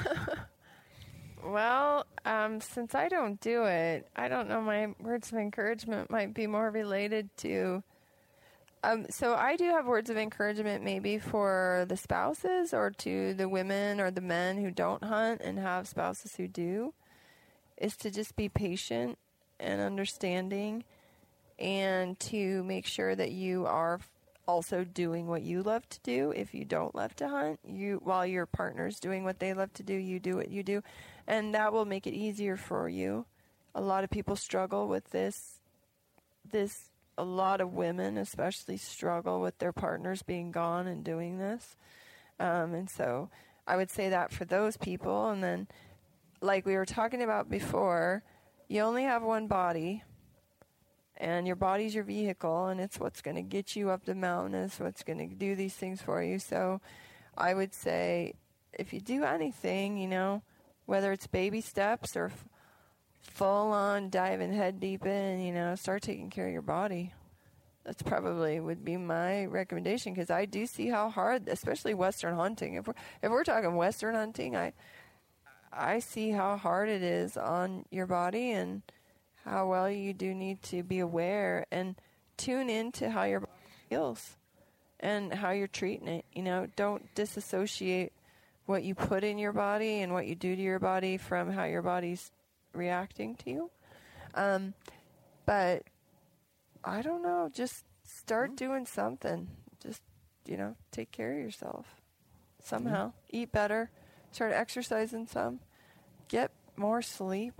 Well, um, since I don't do it, I don't know. My words of encouragement might be more related to. Um, so I do have words of encouragement maybe for the spouses or to the women or the men who don't hunt and have spouses who do, is to just be patient and understanding, and to make sure that you are also doing what you love to do. If you don't love to hunt, you while your partner's doing what they love to do, you do what you do, and that will make it easier for you. A lot of people struggle with this. This a lot of women, especially, struggle with their partners being gone and doing this, um, and so I would say that for those people. And then, like we were talking about before, you only have one body. And your body's your vehicle, and it's what's going to get you up the mountain. It's what's going to do these things for you. So I would say if you do anything, you know, whether it's baby steps or f- full-on diving head deep in, you know, start taking care of your body. That's probably would be my recommendation, because I do see how hard, especially Western hunting. If we're, if we're talking Western hunting, I I see how hard it is on your body, and how well you do need to be aware and tune into how your body feels and how you're treating it. You know, don't disassociate what you put in your body and what you do to your body from how your body's reacting to you. Um, but I don't know, just start doing something. Just, you know, take care of yourself somehow. Mm-hmm. Eat better. Start exercising some. Get more sleep.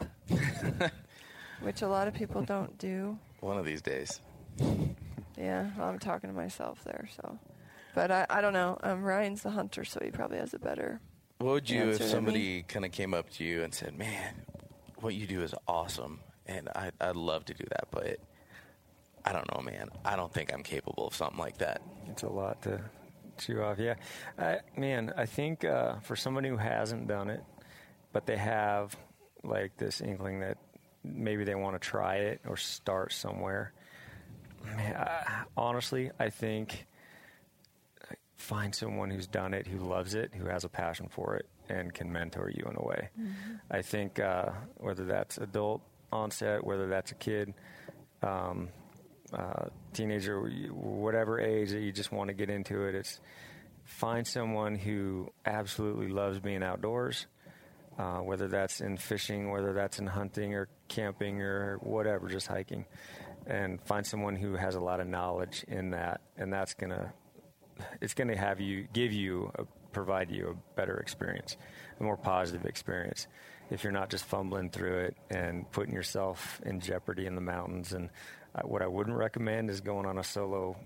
Which a lot of people don't do. One of these days. Yeah, well, I'm talking to myself there, so. But I, I don't know. Um, Ryan's the hunter, so he probably has a better. What would you if answer than somebody me. kind of came up to you and said, "Man, what you do is awesome, and I, I'd love to do that, but I don't know, man. I don't think I'm capable of something like that." It's a lot to chew off. Yeah, I, man, I think uh, for somebody who hasn't done it, but they have like this inkling that maybe they want to try it or start somewhere. Man, I, honestly, I think find someone who's done it, who loves it, who has a passion for it, and can mentor you in a way. Mm-hmm. I think uh, whether that's adult onset, whether that's a kid, um, uh, teenager, whatever age that you just want to get into it, it's find someone who absolutely loves being outdoors, uh, whether that's in fishing, whether that's in hunting or camping or whatever, just hiking, and find someone who has a lot of knowledge in that, and that's gonna, it's gonna have you, give you, a, provide you a better experience, a more positive experience. If you're not just fumbling through it and putting yourself in jeopardy in the mountains. And uh, what I wouldn't recommend is going on a solo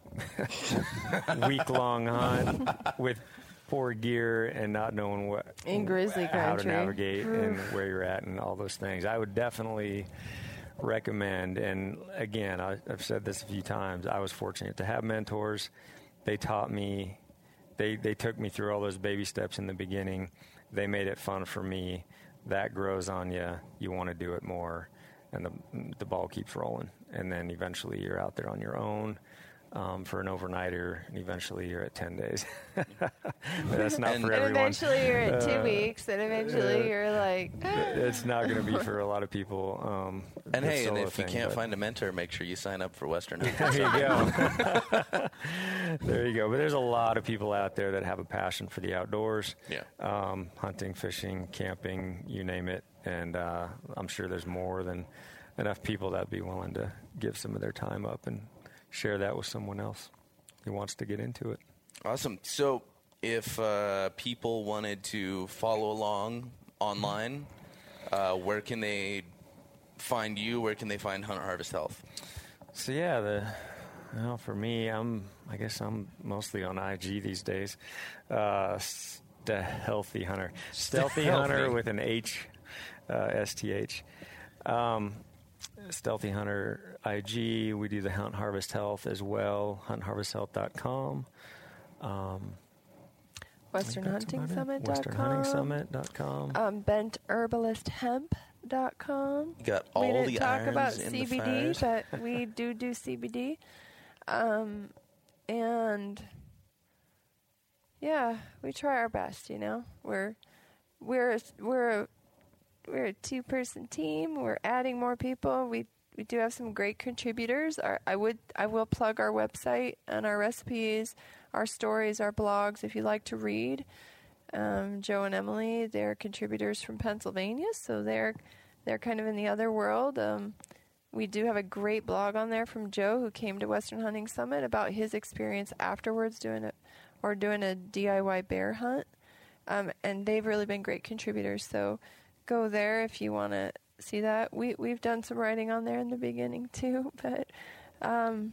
week-long hunt with poor gear and not knowing what in grizzly how country. to navigate and where you're at and all those things. I would definitely recommend, and again, I, I've said this a few times, I was fortunate to have mentors. They taught me, they, they took me through all those baby steps in the beginning. They made it fun for me. That grows on you. You want to do it more, and the the ball keeps rolling. And then eventually you're out there on your own um, for an overnighter, and eventually you're at ten days. But that's not and, for and everyone. eventually you're at two uh, weeks, and eventually uh, you're like... It's not going to be for a lot of people. Um, and hey, and if thing, you can't but. find a mentor, make sure you sign up for Western. There you go. There you go. But there's a lot of people out there that have a passion for the outdoors. Yeah. Um, hunting, fishing, camping, you name it. And uh, I'm sure there's more than enough people that'd be willing to give some of their time up and share that with someone else who wants to get into it. Awesome. So if uh, people wanted to follow along online, uh, where can they find you? Where can they find Hunt Harvest Health? So yeah, the well, for me, I'm I guess I'm mostly on I G these days. Uh, the Healthy Hunter, Stealthy Hunter with an H, uh, S T H. Um, Stealthy Hunter I G. We do the Hunt Harvest Health as well. hunt harvest health dot com. Um, Western Hunting Summit dot com. Western Hunting Summit dot com. Um, bent herbalist hemp dot com. Got all we didn't the talk irons about in C B D, the fires. but we do do C B D. Um, and yeah, we try our best. You know, we're we're a, we're a, we're a two person team. We're adding more people. We we do have some great contributors. Our, I would I will plug our website and our recipes, our stories, our blogs. If you like to read, um, Joe and Emily, they're contributors from Pennsylvania, so they're they're kind of in the other world. Um, we do have a great blog on there from Joe, who came to Western Hunting Summit, about his experience afterwards doing it or doing a D I Y bear hunt, um, and they've really been great contributors. So go there if you want to see that. We we've done some writing on there in the beginning too, but um,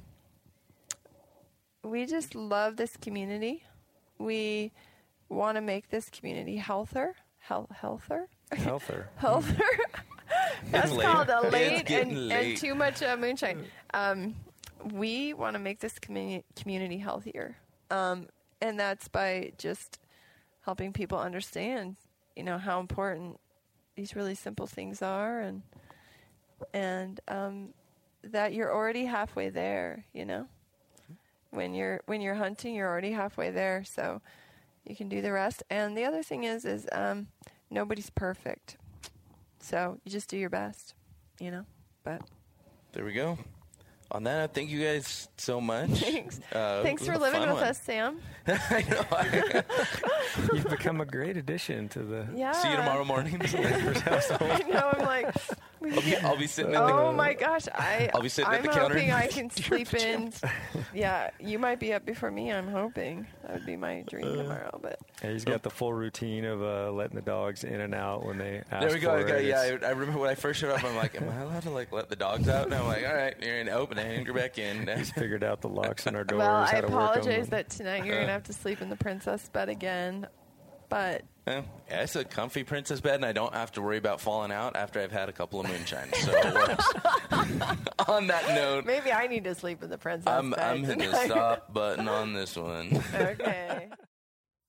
we just love this community. We want to make this community healthier, health, healthier, healthier, healthier. That's late. called a late It's and, getting and late. too much uh, moonshine. Um, we want to make this communi- community healthier, um, and that's by just helping people understand, you know, how important these really simple things are, and and um, that you're already halfway there. You know, when you're when you're hunting, you're already halfway there. So you can do the rest. And the other thing is, is um, nobody's perfect. So you just do your best, you know. But there we go. On that, thank you guys so much. Thanks. Uh, Thanks for living with one. us, Sam. I know. You've become a great addition to the. Yeah. See you tomorrow morning. I know. I'm like. I'll be, I'll be sitting. Oh in the, my gosh! I. I'll be sitting I'm at the counter. hoping I can sleep in. Yeah, you might be up before me. I'm hoping that would be my dream tomorrow. But yeah, he's got the full routine of uh, letting the dogs in and out when they ask there we go. for Okay, it. yeah, I, I remember when I first showed up. I'm like, am I allowed to like let the dogs out? And I'm like, all right, you're in open and you're back in. He's figured out the locks on our doors. well, I how to work apologize them. that tonight you're gonna have to sleep in the princess bed again. But yeah, it's a comfy princess bed, and I don't have to worry about falling out after I've had a couple of moonshines. So it works. On that note, maybe I need to sleep in the princess I'm, bed I'm hitting the tonight. stop button on this one. Okay.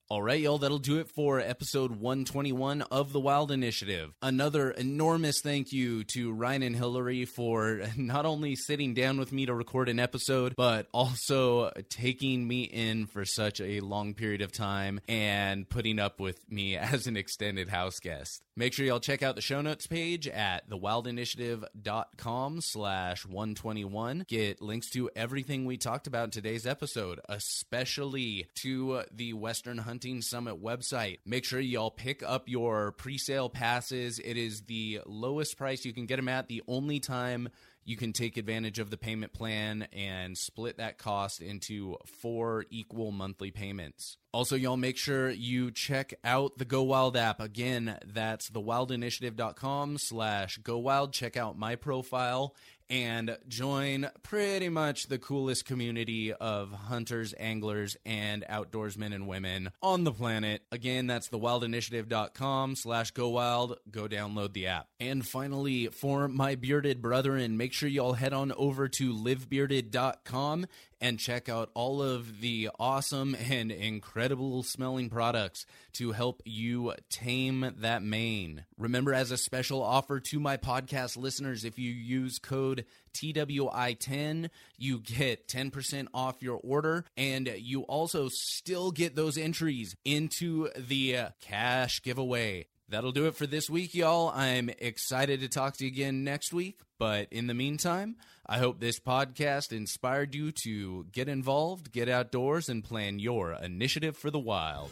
All right, y'all, that'll do it for episode one twenty-one of The Wild Initiative. Another enormous thank you to Ryan and Hillary for not only sitting down with me to record an episode, but also taking me in for such a long period of time and putting up with me as an extended house guest. Make sure y'all check out the show notes page at thewildinitiative.com slash 121. Get links to everything we talked about in today's episode, especially to the Western Hunting Summit website. Make sure y'all pick up your pre-sale passes. It is the lowest price you can get them at. The only time you can take advantage of the payment plan and split that cost into four equal monthly payments. Also, y'all make sure you check out the Go Wild app. Again, that's thewildinitiative.com slash go wild. Check out my profile and join pretty much the coolest community of hunters, anglers, and outdoorsmen and women on the planet. Again, that's thewildinitiative.com slash go wild. Go download the app. And finally, for my bearded brethren, make sure y'all head on over to live bearded dot com and check out all of the awesome and incredible smelling products to help you tame that mane. Remember, as a special offer to my podcast listeners, if you use code T W I ten, you get ten percent off your order, and you also still get those entries into the uh, cash giveaway. That'll do it for this week, y'all. I'm excited to talk to you again next week, but in the meantime, I hope this podcast inspired you to get involved, get outdoors, and plan your initiative for the wild.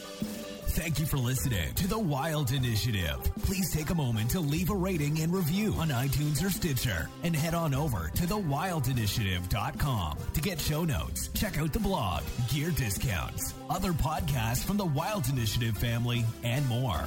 Thank you for listening to The Wild Initiative. Please take a moment to leave a rating and review on iTunes or Stitcher, and head on over to the wild initiative dot com to get show notes, check out the blog, gear discounts, other podcasts from the Wild Initiative family, and more.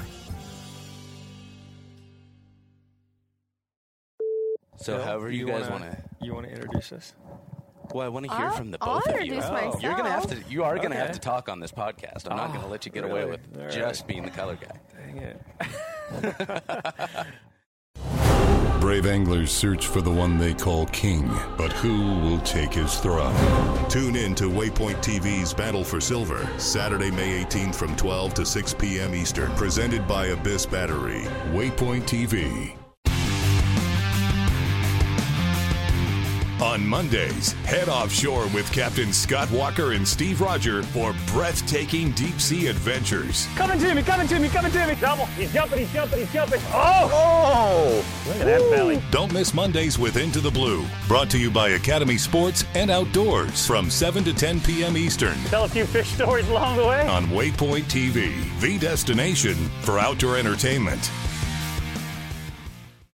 So, however you, you guys want to, you want to introduce us? Well, I want to hear I'll- from the I'll both of you. introduce myself. You're gonna have to. You are gonna have Okay. to talk on this podcast. I'm not Oh, gonna let you get really? away with All just right. being the color guy. Dang it. Brave anglers search for the one they call king, but who will take his throne? Tune in to Waypoint T V's Battle for Silver, Saturday, May eighteenth from twelve to six p.m. Eastern, presented by Abyss Battery. Waypoint T V. On Mondays, head offshore with Captain Scott Walker and Steve Roger for breathtaking deep-sea adventures. Coming to me, coming to me, coming to me. Double. He's jumping, he's jumping, he's jumping. Oh! Oh! Look at that belly. Don't miss Mondays with Into the Blue, brought to you by Academy Sports and Outdoors from seven to ten p.m. Eastern Tell a few fish stories along the way. on Waypoint T V, the destination for outdoor entertainment.